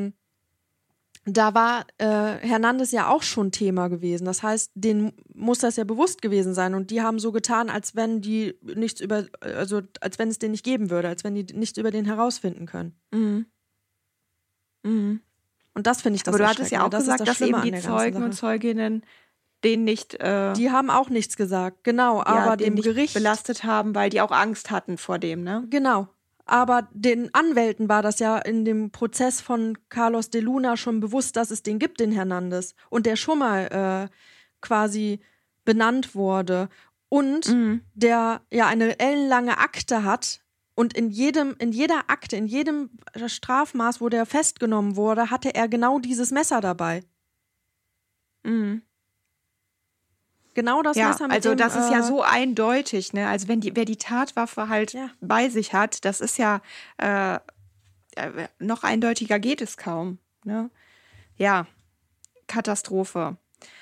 da war Hernandez ja auch schon Thema gewesen. Das heißt, denen muss das ja bewusst gewesen sein. Und die haben so getan, als wenn als wenn es den nicht geben würde, als wenn die nichts über den herausfinden können. Mhm. Mhm. Und das finde ich das. Aber du hattest ja auch gesagt, dass eben die Zeugen und Zeuginnen den nicht. Die haben auch nichts gesagt, genau. Aber dem nicht Gericht belastet haben, weil die auch Angst hatten vor dem, ne? Genau. Aber den Anwälten war das ja in dem Prozess von Carlos de Luna schon bewusst, dass es den gibt, den Hernandez. Und der schon mal quasi benannt wurde. Und der ja eine ellenlange Akte hat. Und in jeder Akte, in jedem Strafmaß, wo der festgenommen wurde, hatte er genau dieses Messer dabei. Mhm. Genau das Messer mit also dem, das ist ja so eindeutig, ne? Also wer die Tatwaffe halt bei sich hat, das ist ja noch eindeutiger geht es kaum, ne? Ja, Katastrophe.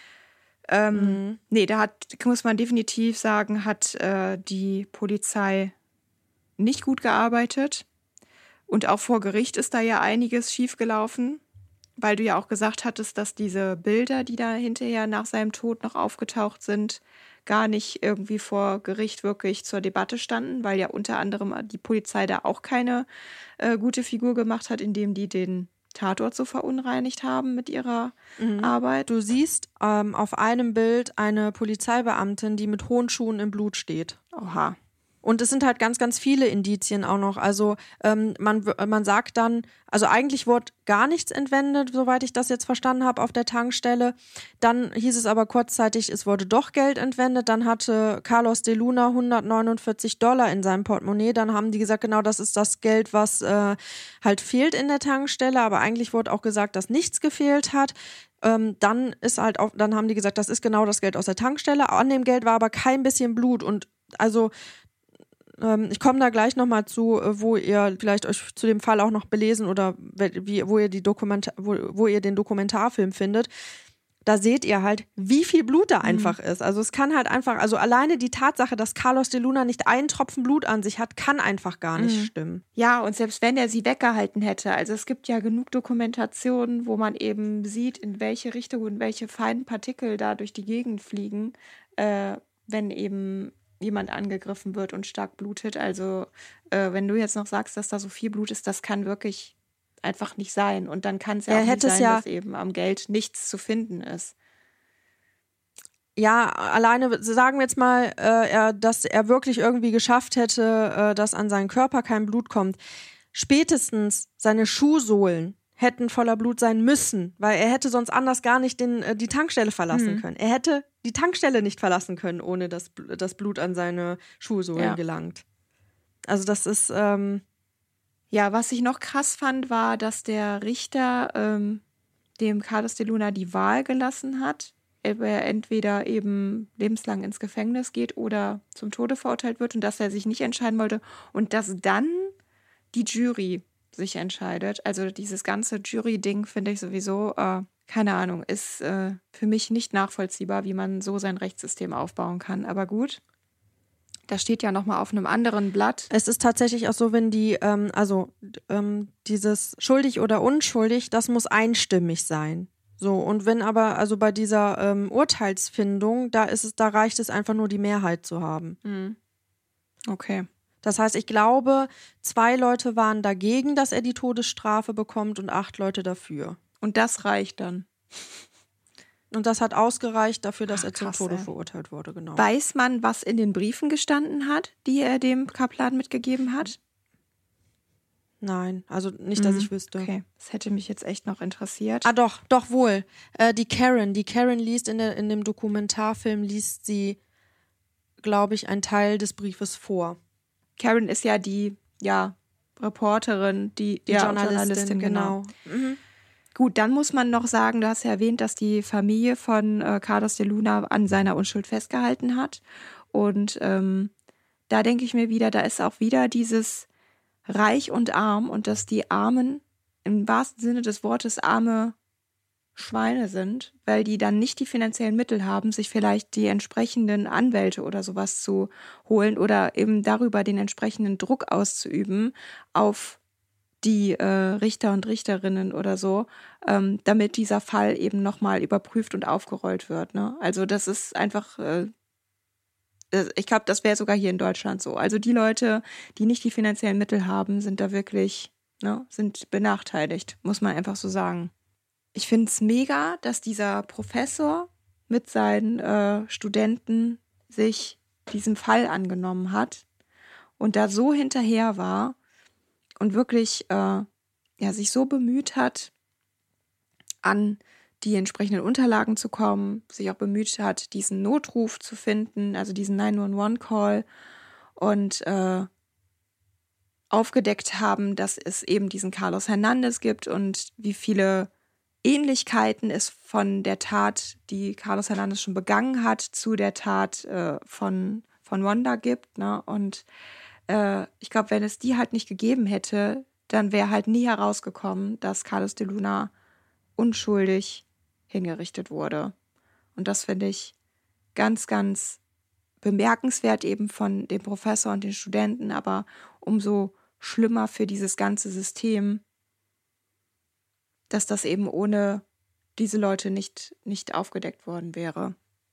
Nee, muss man definitiv sagen, hat die Polizei nicht gut gearbeitet. Und auch vor Gericht ist da ja einiges schiefgelaufen. Weil du ja auch gesagt hattest, dass diese Bilder, die da hinterher nach seinem Tod noch aufgetaucht sind, gar nicht irgendwie vor Gericht wirklich zur Debatte standen, weil ja unter anderem die Polizei da auch keine gute Figur gemacht hat, indem die den Tatort so verunreinigt haben mit ihrer Arbeit. Du siehst auf einem Bild eine Polizeibeamtin, die mit hohen Schuhen im Blut steht. Oha. Und es sind halt ganz, ganz viele Indizien auch noch. Also man sagt dann, also eigentlich wurde gar nichts entwendet, soweit ich das jetzt verstanden habe, auf der Tankstelle. Dann hieß es aber kurzzeitig, es wurde doch Geld entwendet. Dann hatte Carlos de Luna $149 in seinem Portemonnaie. Dann haben die gesagt, genau, das ist das Geld, was halt fehlt in der Tankstelle. Aber eigentlich wurde auch gesagt, dass nichts gefehlt hat. Dann haben die gesagt, das ist genau das Geld aus der Tankstelle. An dem Geld war aber kein bisschen Blut. Und also ich komme da gleich nochmal zu, wo ihr vielleicht euch zu dem Fall auch noch belesen oder wo ihr den Dokumentarfilm findet. da seht ihr halt, wie viel Blut da einfach ist. Also es kann halt einfach, also alleine die Tatsache, dass Carlos de Luna nicht einen Tropfen Blut an sich hat, kann einfach gar nicht stimmen. Ja, und selbst wenn er sie weggehalten hätte, also es gibt ja genug Dokumentationen, wo man eben sieht, in welche Richtung und welche feinen Partikel da durch die Gegend fliegen, wenn eben jemand angegriffen wird und stark blutet. Also wenn du jetzt noch sagst, dass da so viel Blut ist, das kann wirklich einfach nicht sein. Und dann kann es ja auch nicht sein, dass eben am Geld nichts zu finden ist. Ja, alleine sagen wir jetzt mal, dass er wirklich irgendwie geschafft hätte, dass an seinen Körper kein Blut kommt. Spätestens seine Schuhsohlen hätten voller Blut sein müssen, weil er hätte sonst anders gar nicht die Tankstelle verlassen können. Er hätte die Tankstelle nicht verlassen können, ohne dass das Blut an seine Schuhsohlen gelangt. Also das ist... Ja, was ich noch krass fand, war, dass der Richter dem Carlos de Luna die Wahl gelassen hat, ob er entweder eben lebenslang ins Gefängnis geht oder zum Tode verurteilt wird und dass er sich nicht entscheiden wollte und dass dann die Jury sich entscheidet. Also dieses ganze Jury-Ding finde ich sowieso, keine Ahnung, ist für mich nicht nachvollziehbar, wie man so sein Rechtssystem aufbauen kann. Aber gut. Das steht ja nochmal auf einem anderen Blatt. Es ist tatsächlich auch so, wenn dieses schuldig oder unschuldig, das muss einstimmig sein. So, und wenn aber, also bei dieser Urteilsfindung, da reicht es einfach nur, die Mehrheit zu haben. Okay. Das heißt, ich glaube, 2 Leute waren dagegen, dass er die Todesstrafe bekommt und 8 Leute dafür. Und das reicht dann. Und das hat ausgereicht dafür, dass er zum krass, Tode verurteilt wurde, genau. Weiß man, was in den Briefen gestanden hat, die er dem Kaplan mitgegeben hat? Nein, also nicht, dass ich wüsste. Okay, das hätte mich jetzt echt noch interessiert. Ah, doch wohl. Die Karen liest in dem Dokumentarfilm, liest sie, glaube ich, einen Teil des Briefes vor. Karen ist ja die Reporterin, die Journalistin, genau. Gut, dann muss man noch sagen, du hast ja erwähnt, dass die Familie von Carlos de Luna an seiner Unschuld festgehalten hat. Und da denke ich mir wieder, da ist auch wieder dieses Reich und Arm und dass die Armen im wahrsten Sinne des Wortes arme Schweine sind, weil die dann nicht die finanziellen Mittel haben, sich vielleicht die entsprechenden Anwälte oder sowas zu holen oder eben darüber den entsprechenden Druck auszuüben auf die Richter und Richterinnen oder so, damit dieser Fall eben nochmal überprüft und aufgerollt wird. Ne? Also das ist einfach, ich glaube, das wäre sogar hier in Deutschland so. Also die Leute, die nicht die finanziellen Mittel haben, sind da wirklich, sind benachteiligt, muss man einfach so sagen. Ich finde es mega, dass dieser Professor mit seinen Studenten sich diesem Fall angenommen hat und da so hinterher war, und wirklich sich so bemüht hat, an die entsprechenden Unterlagen zu kommen, sich auch bemüht hat, diesen Notruf zu finden, also diesen 911-Call und aufgedeckt haben, dass es eben diesen Carlos Hernandez gibt und wie viele Ähnlichkeiten es von der Tat, die Carlos Hernandez schon begangen hat, zu der Tat von Wanda gibt. Ne? Und ich glaube, wenn es die halt nicht gegeben hätte, dann wäre halt nie herausgekommen, dass Carlos de Luna unschuldig hingerichtet wurde. Und das finde ich ganz, ganz bemerkenswert eben von dem Professor und den Studenten, aber umso schlimmer für dieses ganze System, dass das eben ohne diese Leute nicht aufgedeckt worden wäre.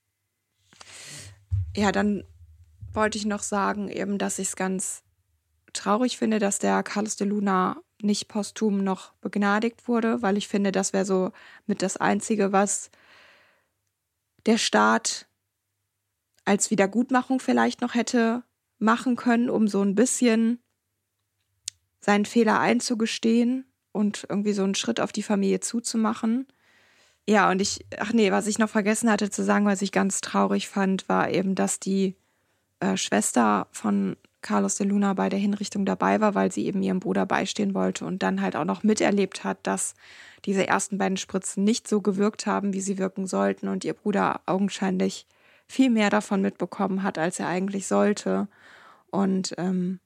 Ja, dann wollte ich noch sagen, eben, dass ich es ganz traurig finde, dass der Carlos de Luna nicht posthum noch begnadigt wurde, weil ich finde, das wäre so mit das Einzige, was der Staat als Wiedergutmachung vielleicht noch hätte machen können, um so ein bisschen seinen Fehler einzugestehen und irgendwie so einen Schritt auf die Familie zuzumachen. Ja, und was ich noch vergessen hatte zu sagen, was ich ganz traurig fand, war eben, dass die Schwester von Carlos de Luna bei der Hinrichtung dabei war, weil sie eben ihrem Bruder beistehen wollte und dann halt auch noch miterlebt hat, dass diese ersten beiden Spritzen nicht so gewirkt haben, wie sie wirken sollten und ihr Bruder augenscheinlich viel mehr davon mitbekommen hat, als er eigentlich sollte. Und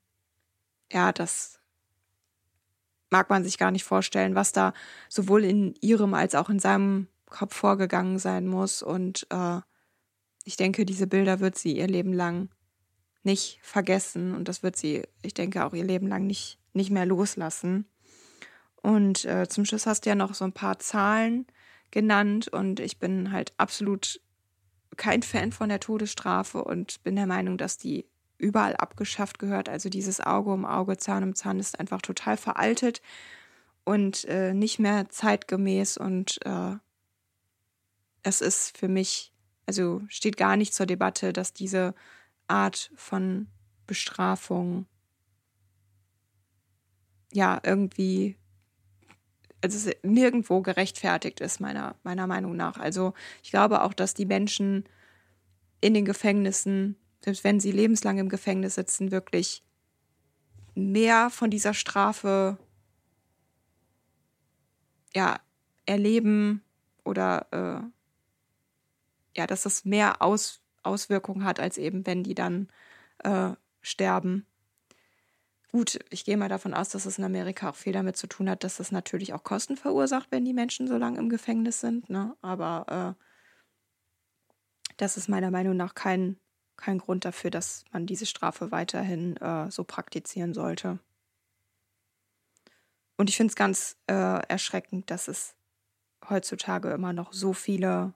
das mag man sich gar nicht vorstellen, was da sowohl in ihrem als auch in seinem Kopf vorgegangen sein muss. Und ich denke, diese Bilder wird sie ihr Leben lang nicht vergessen. Und das wird sie, ich denke, auch ihr Leben lang nicht mehr loslassen. Und zum Schluss hast du ja noch so ein paar Zahlen genannt. Und ich bin halt absolut kein Fan von der Todesstrafe und bin der Meinung, dass die überall abgeschafft gehört. Also dieses Auge um Auge, Zahn um Zahn ist einfach total veraltet und nicht mehr zeitgemäß. Und es ist für mich, also steht gar nicht zur Debatte, dass diese Art von Bestrafung ja irgendwie, also nirgendwo gerechtfertigt ist, meiner Meinung nach. Also ich glaube auch, dass die Menschen in den Gefängnissen, selbst wenn sie lebenslang im Gefängnis sitzen, wirklich mehr von dieser Strafe ja, erleben oder dass das mehr Auswirkungen hat, als eben, wenn die dann sterben. Gut, ich gehe mal davon aus, dass es in Amerika auch viel damit zu tun hat, dass das natürlich auch Kosten verursacht, wenn die Menschen so lange im Gefängnis sind. Ne? Aber das ist meiner Meinung nach kein Grund dafür, dass man diese Strafe weiterhin so praktizieren sollte. Und ich finde es ganz erschreckend, dass es heutzutage immer noch so viele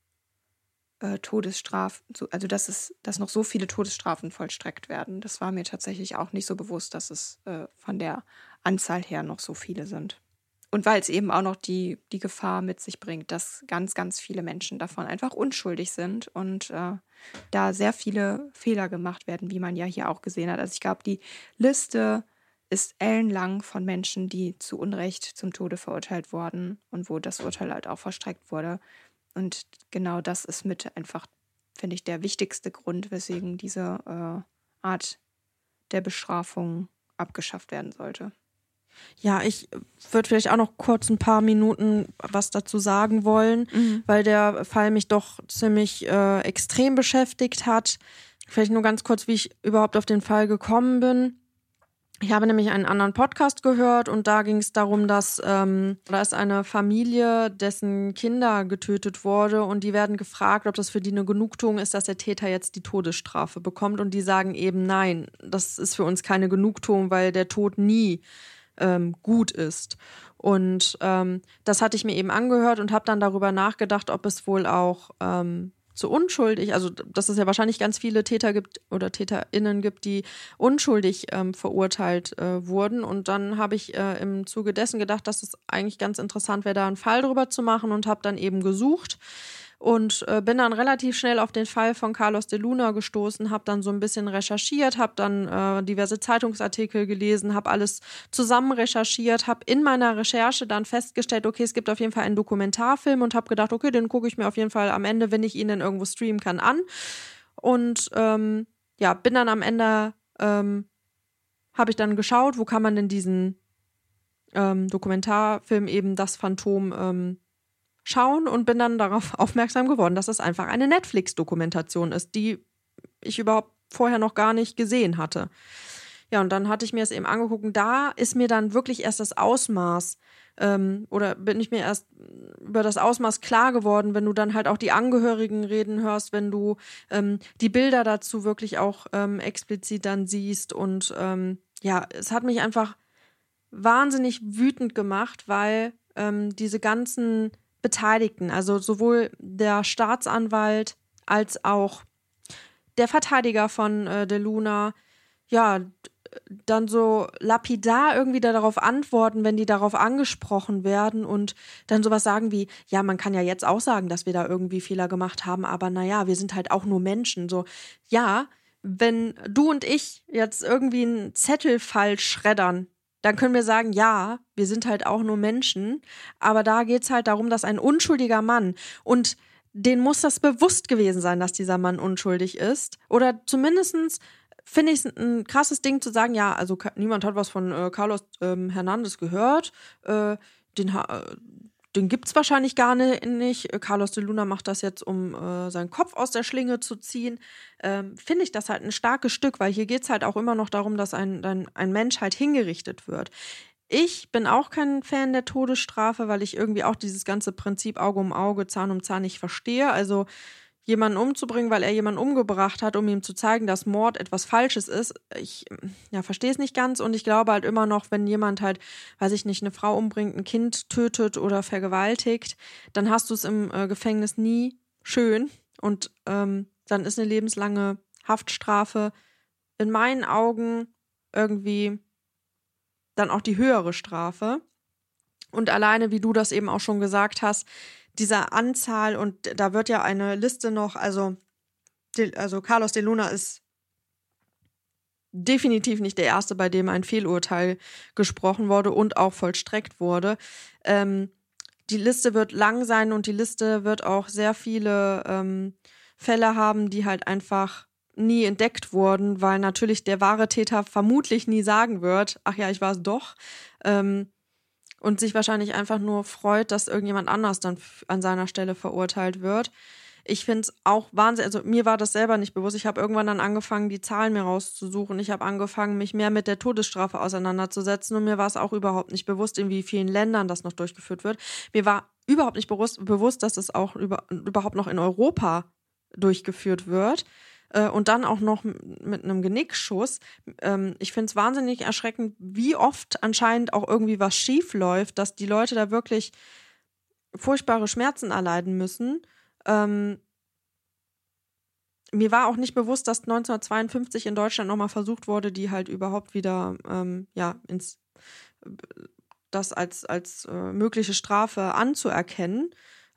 Todesstrafen, also dass noch so viele Todesstrafen vollstreckt werden. Das war mir tatsächlich auch nicht so bewusst, dass es von der Anzahl her noch so viele sind. Und weil es eben auch noch die Gefahr mit sich bringt, dass ganz, ganz viele Menschen davon einfach unschuldig sind und da sehr viele Fehler gemacht werden, wie man ja hier auch gesehen hat. Also ich glaube, die Liste ist ellenlang von Menschen, die zu Unrecht zum Tode verurteilt wurden und wo das Urteil halt auch vollstreckt wurde. Und genau das ist mit einfach, finde ich, der wichtigste Grund, weswegen diese Art der Bestrafung abgeschafft werden sollte. Ja, ich würde vielleicht auch noch kurz ein paar Minuten was dazu sagen wollen, weil der Fall mich doch ziemlich extrem beschäftigt hat. Vielleicht nur ganz kurz, wie ich überhaupt auf den Fall gekommen bin. Ich habe nämlich einen anderen Podcast gehört und da ging es darum, dass da ist eine Familie, dessen Kinder getötet wurde und die werden gefragt, ob das für die eine Genugtuung ist, dass der Täter jetzt die Todesstrafe bekommt und die sagen eben nein, das ist für uns keine Genugtuung, weil der Tod nie gut ist. Und das hatte ich mir eben angehört und habe dann darüber nachgedacht, ob es wohl auch zu unschuldig, also dass es ja wahrscheinlich ganz viele Täter gibt oder TäterInnen gibt, die unschuldig verurteilt wurden. Und dann habe ich im Zuge dessen gedacht, dass es eigentlich ganz interessant wäre, da einen Fall drüber zu machen und habe dann eben gesucht und bin dann relativ schnell auf den Fall von Carlos de Luna gestoßen, habe dann so ein bisschen recherchiert, habe dann diverse Zeitungsartikel gelesen, habe alles zusammen recherchiert, habe in meiner Recherche dann festgestellt, okay, es gibt auf jeden Fall einen Dokumentarfilm und habe gedacht, okay, den gucke ich mir auf jeden Fall am Ende, wenn ich ihn dann irgendwo streamen kann, an. Und bin dann am Ende, habe ich dann geschaut, wo kann man denn diesen Dokumentarfilm eben Das Phantom schauen und bin dann darauf aufmerksam geworden, dass es einfach eine Netflix-Dokumentation ist, die ich überhaupt vorher noch gar nicht gesehen hatte. Ja, und dann hatte ich mir es eben angeguckt und da ist mir dann wirklich erst das Ausmaß oder bin ich mir erst über das Ausmaß klar geworden, wenn du dann halt auch die Angehörigen reden hörst, wenn du die Bilder dazu wirklich auch explizit dann siehst und es hat mich einfach wahnsinnig wütend gemacht, weil diese ganzen Beteiligten, also sowohl der Staatsanwalt als auch der Verteidiger von de Luna, dann so lapidar irgendwie darauf antworten, wenn die darauf angesprochen werden und dann sowas sagen wie, ja, man kann ja jetzt auch sagen, dass wir da irgendwie Fehler gemacht haben, aber naja, wir sind halt auch nur Menschen. So, ja, wenn du und ich jetzt irgendwie einen Zettel falsch schreddern, dann können wir sagen, ja, wir sind halt auch nur Menschen, aber da geht's halt darum, dass ein unschuldiger Mann, und denen muss das bewusst gewesen sein, dass dieser Mann unschuldig ist, oder zumindestens finde ich es ein krasses Ding zu sagen, ja, also niemand hat was von Carlos Hernandez gehört, den gibt's wahrscheinlich gar nicht. Carlos de Luna macht das jetzt, um seinen Kopf aus der Schlinge zu ziehen. Finde ich das halt ein starkes Stück, weil hier geht's halt auch immer noch darum, dass ein Mensch halt hingerichtet wird. Ich bin auch kein Fan der Todesstrafe, weil ich irgendwie auch dieses ganze Prinzip Auge um Auge, Zahn um Zahn nicht verstehe. Also jemanden umzubringen, weil er jemanden umgebracht hat, um ihm zu zeigen, dass Mord etwas Falsches ist. Ich verstehe es nicht ganz und ich glaube halt immer noch, wenn jemand halt, weiß ich nicht, eine Frau umbringt, ein Kind tötet oder vergewaltigt, dann hast du es im Gefängnis nie schön und dann ist eine lebenslange Haftstrafe in meinen Augen irgendwie dann auch die höhere Strafe. Und alleine, wie du das eben auch schon gesagt hast, dieser Anzahl, und da wird ja eine Liste noch, also Carlos de Luna ist definitiv nicht der Erste, bei dem ein Fehlurteil gesprochen wurde und auch vollstreckt wurde. Die Liste wird lang sein und die Liste wird auch sehr viele Fälle haben, die halt einfach nie entdeckt wurden, weil natürlich der wahre Täter vermutlich nie sagen wird, ach ja, ich war es doch, und sich wahrscheinlich einfach nur freut, dass irgendjemand anders dann an seiner Stelle verurteilt wird. Ich finde es auch Wahnsinn, also mir war das selber nicht bewusst. Ich habe irgendwann dann angefangen, die Zahlen mir rauszusuchen. Ich habe angefangen, mich mehr mit der Todesstrafe auseinanderzusetzen und mir war es auch überhaupt nicht bewusst, in wie vielen Ländern das noch durchgeführt wird. Mir war überhaupt nicht bewusst, dass es auch überhaupt noch in Europa durchgeführt wird. Und dann auch noch mit einem Genickschuss. Ich finde es wahnsinnig erschreckend, wie oft anscheinend auch irgendwie was schief läuft, dass die Leute da wirklich furchtbare Schmerzen erleiden müssen. Mir war auch nicht bewusst, dass 1952 in Deutschland nochmal versucht wurde, die halt überhaupt wieder das als mögliche Strafe anzuerkennen.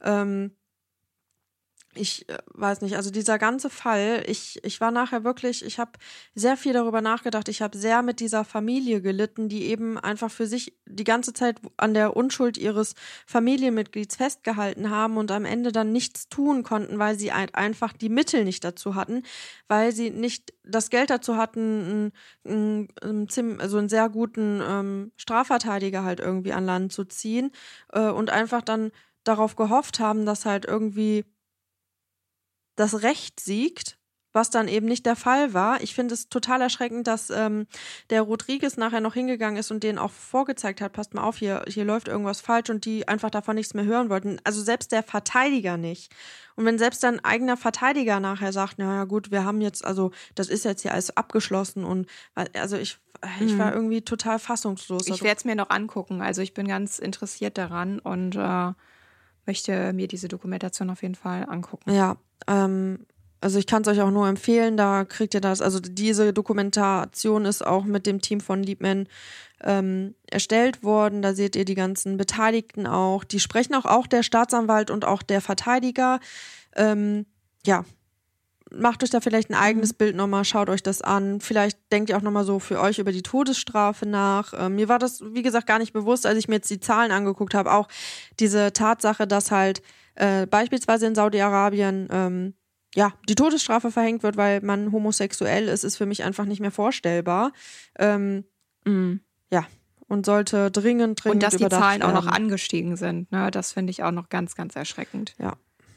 Ich weiß nicht, also dieser ganze Fall, ich war nachher wirklich, ich habe sehr viel darüber nachgedacht, ich habe sehr mit dieser Familie gelitten, die eben einfach für sich die ganze Zeit an der Unschuld ihres Familienmitglieds festgehalten haben und am Ende dann nichts tun konnten, weil sie halt einfach die Mittel nicht dazu hatten, weil sie nicht das Geld dazu hatten, einen sehr guten Strafverteidiger halt irgendwie an Land zu ziehen und einfach dann darauf gehofft haben, dass halt irgendwie das Recht siegt, was dann eben nicht der Fall war. Ich finde es total erschreckend, dass der Rodriguez nachher noch hingegangen ist und denen auch vorgezeigt hat, passt mal auf, hier läuft irgendwas falsch und die einfach davon nichts mehr hören wollten. Also selbst der Verteidiger nicht. Und wenn selbst dein eigener Verteidiger nachher sagt, naja gut, wir haben jetzt, also das ist jetzt hier alles abgeschlossen und also ich war irgendwie total fassungslos. Ich werde es mir noch angucken. Also ich bin ganz interessiert daran und möchte mir diese Dokumentation auf jeden Fall angucken. Ja, also ich kann es euch auch nur empfehlen, da kriegt ihr das, also diese Dokumentation ist auch mit dem Team von Liebman erstellt worden, da seht ihr die ganzen Beteiligten auch, die sprechen auch der Staatsanwalt und auch der Verteidiger, macht euch da vielleicht ein eigenes Bild nochmal, schaut euch das an, vielleicht denkt ihr auch nochmal so für euch über die Todesstrafe nach. Mir war das, wie gesagt, gar nicht bewusst, als ich mir jetzt die Zahlen angeguckt habe, auch diese Tatsache, dass halt beispielsweise in Saudi-Arabien die Todesstrafe verhängt wird, weil man homosexuell ist für mich einfach nicht mehr vorstellbar. Und sollte dringend und dass die Zahlen werden. Auch noch angestiegen sind, ne? Das finde ich auch noch ganz, ganz erschreckend. Ja.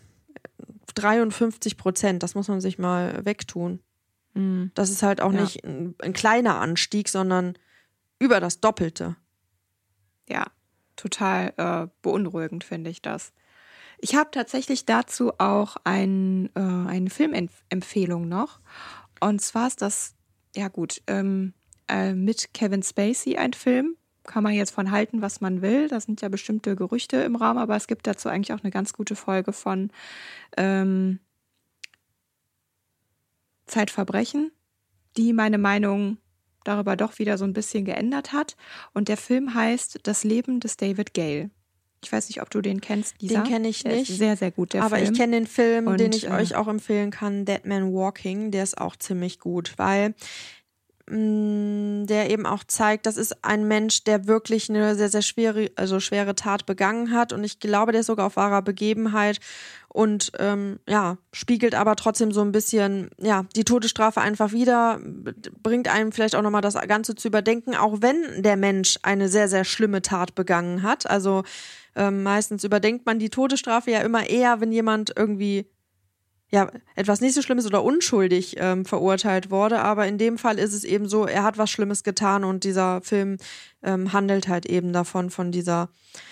53%, das muss man sich mal wegtun. Das ist halt auch nicht ein kleiner Anstieg, sondern über das Doppelte. Ja, total beunruhigend finde ich das. Ich habe tatsächlich dazu auch eine Filmempfehlung noch. Und zwar ist das, mit Kevin Spacey ein Film. Kann man jetzt von halten, was man will. Da sind ja bestimmte Gerüchte im Raum, aber es gibt dazu eigentlich auch eine ganz gute Folge von Zeitverbrechen, die meine Meinung darüber doch wieder so ein bisschen geändert hat. Und der Film heißt Das Leben des David Gale. Ich weiß nicht, ob du den kennst, Lisa. Den kenne ich nicht. Der ist sehr, sehr gut, der aber Film. Ich kenne den Film, den ich euch auch empfehlen kann, Dead Man Walking. Der ist auch ziemlich gut, weil der eben auch zeigt, das ist ein Mensch, der wirklich eine sehr, sehr schwere Tat begangen hat. Und ich glaube, der ist sogar auf wahrer Begebenheit und spiegelt aber trotzdem so ein bisschen, die Todesstrafe einfach wieder, bringt einem vielleicht auch nochmal das Ganze zu überdenken, auch wenn der Mensch eine sehr, sehr schlimme Tat begangen hat. Also meistens überdenkt man die Todesstrafe ja immer eher, wenn jemand irgendwie etwas nicht so Schlimmes oder unschuldig verurteilt wurde. Aber in dem Fall ist es eben so, er hat was Schlimmes getan und dieser Film handelt halt eben davon, von dieser,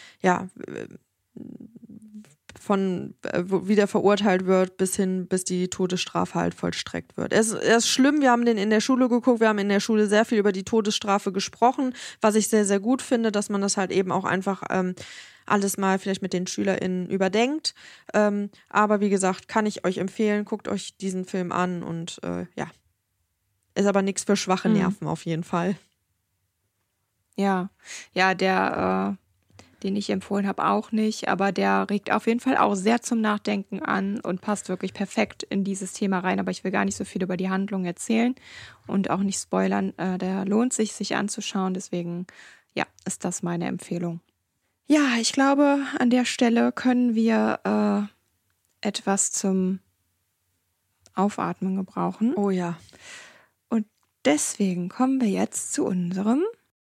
wie der verurteilt wird, bis die Todesstrafe halt vollstreckt wird. Er ist schlimm, wir haben den in der Schule geguckt, wir haben in der Schule sehr viel über die Todesstrafe gesprochen, was ich sehr, sehr gut finde, dass man das halt eben auch einfach alles mal vielleicht mit den SchülerInnen überdenkt. Aber wie gesagt, kann ich euch empfehlen, guckt euch diesen Film an und ist aber nichts für schwache Nerven auf jeden Fall. Ja, der den ich empfohlen habe, auch nicht, aber der regt auf jeden Fall auch sehr zum Nachdenken an und passt wirklich perfekt in dieses Thema rein, aber ich will gar nicht so viel über die Handlung erzählen und auch nicht spoilern, der lohnt sich anzuschauen, deswegen, ist das meine Empfehlung. Ja, ich glaube, an der Stelle können wir etwas zum Aufatmen gebrauchen. Oh ja. Und deswegen kommen wir jetzt zu unserem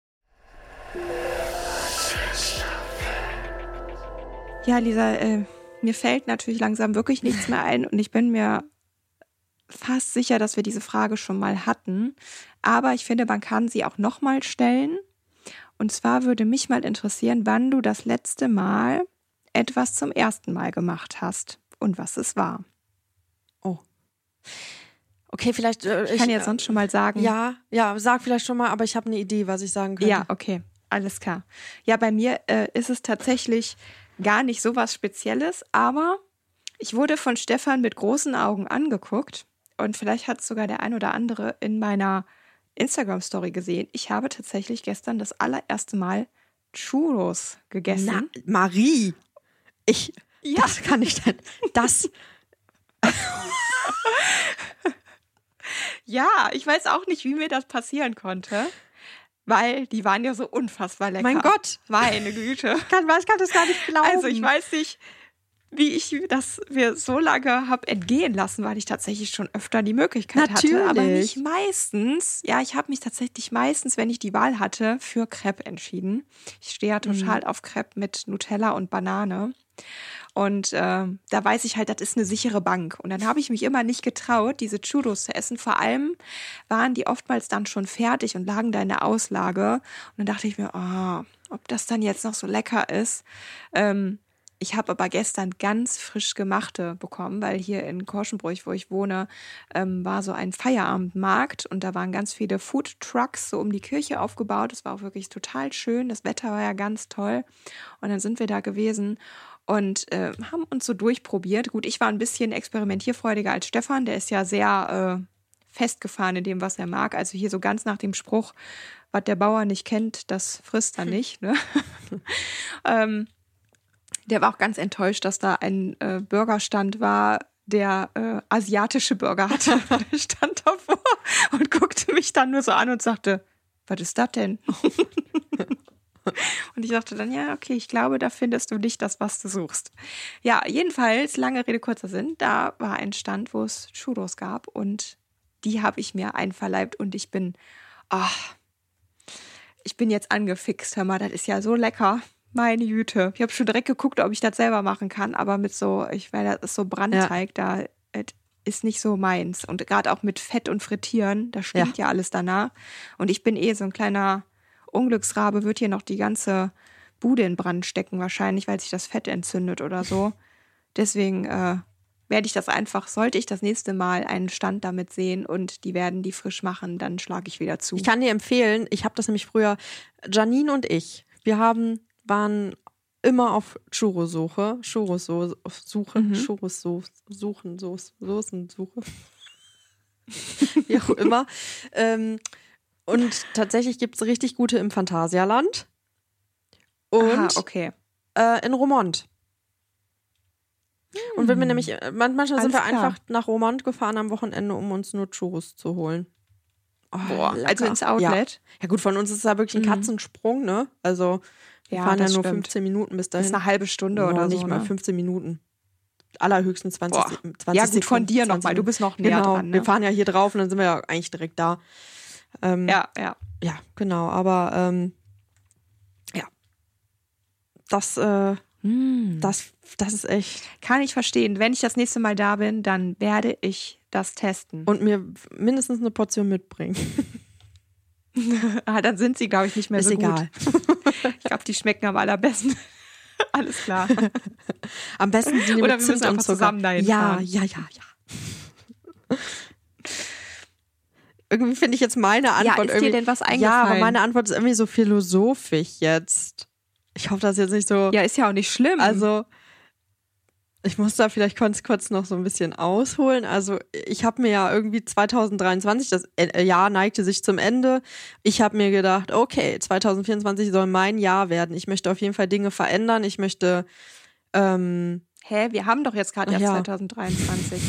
Ja, Lisa, mir fällt natürlich langsam wirklich nichts mehr ein und ich bin mir fast sicher, dass wir diese Frage schon mal hatten. Aber ich finde, man kann sie auch nochmal stellen. Und zwar würde mich mal interessieren, wann du das letzte Mal etwas zum ersten Mal gemacht hast und was es war. Oh. Okay, vielleicht... ich kann ja sonst schon mal sagen. Ja, sag vielleicht schon mal, aber ich habe eine Idee, was ich sagen könnte. Ja, okay, alles klar. Ja, bei mir ist es tatsächlich gar nicht so was Spezielles, aber ich wurde von Stefan mit großen Augen angeguckt und vielleicht hat es sogar der ein oder andere in meiner Instagram-Story gesehen. Ich habe tatsächlich gestern das allererste Mal Churros gegessen. Na, Marie, das kann ich denn, das... Ja, ich weiß auch nicht, wie mir das passieren konnte, weil die waren ja so unfassbar lecker. Mein Gott. Meine Güte. Ich kann das gar nicht glauben. Also ich weiß nicht, wie ich das mir so lange habe entgehen lassen, weil ich tatsächlich schon öfter die Möglichkeit hatte, aber nicht meistens. Ja, ich habe mich tatsächlich meistens, wenn ich die Wahl hatte, für Crepe entschieden. Ich stehe ja total auf Crepe mit Nutella und Banane. Und da weiß ich halt, das ist eine sichere Bank. Und dann habe ich mich immer nicht getraut, diese Churros zu essen. Vor allem waren die oftmals dann schon fertig und lagen da in der Auslage. Und dann dachte ich mir, ob das dann jetzt noch so lecker ist. Ich habe aber gestern ganz frisch gemachte bekommen, weil hier in Korschenbruch, wo ich wohne, war so ein Feierabendmarkt und da waren ganz viele Food Trucks so um die Kirche aufgebaut. Das war auch wirklich total schön. Das Wetter war ja ganz toll. Und dann sind wir da gewesen und haben uns so durchprobiert. Gut, ich war ein bisschen experimentierfreudiger als Stefan. Der ist ja sehr festgefahren in dem, was er mag. Also hier so ganz nach dem Spruch, was der Bauer nicht kennt, das frisst er nicht. Ne? Der war auch ganz enttäuscht, dass da ein Burgerstand war, der asiatische Burger hatte. Der stand davor und guckte mich dann nur so an und sagte, was ist das denn? Und ich dachte dann, ja, okay, ich glaube, da findest du nicht das, was du suchst. Ja, jedenfalls, lange Rede, kurzer Sinn, da war ein Stand, wo es Churros gab und die habe ich mir einverleibt und ich bin jetzt angefixt. Hör mal, das ist ja so lecker. Meine Güte. Ich habe schon direkt geguckt, ob ich das selber machen kann, aber mit so, das ist so Brandteig, da ist nicht so meins. Und gerade auch mit Fett und Frittieren, da stinkt ja alles danach. Und ich bin so ein kleiner Unglücksrabe, wird hier noch die ganze Bude in Brand stecken wahrscheinlich, weil sich das Fett entzündet oder so. Deswegen werde ich das einfach, sollte ich das nächste Mal einen Stand damit sehen und die werden die frisch machen, dann schlage ich wieder zu. Ich kann dir empfehlen, ich habe das nämlich früher, Janine und ich, wir waren immer auf Churros-Suche, Soßensuche, wie auch immer. Und tatsächlich gibt es richtig gute im Phantasialand und in Romont. Und wenn wir nämlich, manchmal sind wir einfach nach Romont gefahren am Wochenende, um uns nur Churros zu holen. Boah, also ins Outlet? Ja gut, von uns ist da wirklich ein Katzensprung, ne? Also wir fahren ja nur 15 Minuten bis dahin. Das ist eine halbe Stunde oder so. Nicht mal 15 Minuten. Allerhöchstens 20 Sekunden. Ja gut, von dir nochmal, du bist noch näher dran. Ne? Wir fahren ja hier drauf und dann sind wir ja eigentlich direkt da. Ja, genau, aber das Das ist echt. Kann ich verstehen. Wenn ich das nächste Mal da bin, dann werde ich das testen. Und mir mindestens eine Portion mitbringen. Dann sind sie, glaube ich, nicht mehr ist so egal. gut. Ich glaube, die schmecken am allerbesten. Alles klar. Am besten sind die Oder mit wir Zimt müssen einfach und Zucker. zusammen dahin fahren. Ja. Irgendwie finde ich jetzt meine Antwort ist dir denn was eingefallen? Ja, aber meine Antwort ist irgendwie so philosophisch jetzt. Ich hoffe, das ist jetzt nicht so. Ja, ist ja auch nicht schlimm. Also, ich muss da vielleicht kurz noch so ein bisschen ausholen. Also, ich habe mir ja irgendwie 2023, das Jahr neigte sich zum Ende. Ich habe mir gedacht, okay, 2024 soll mein Jahr werden. Ich möchte auf jeden Fall Dinge verändern. Ich möchte. Wir haben doch jetzt gerade erst Ja. 2023.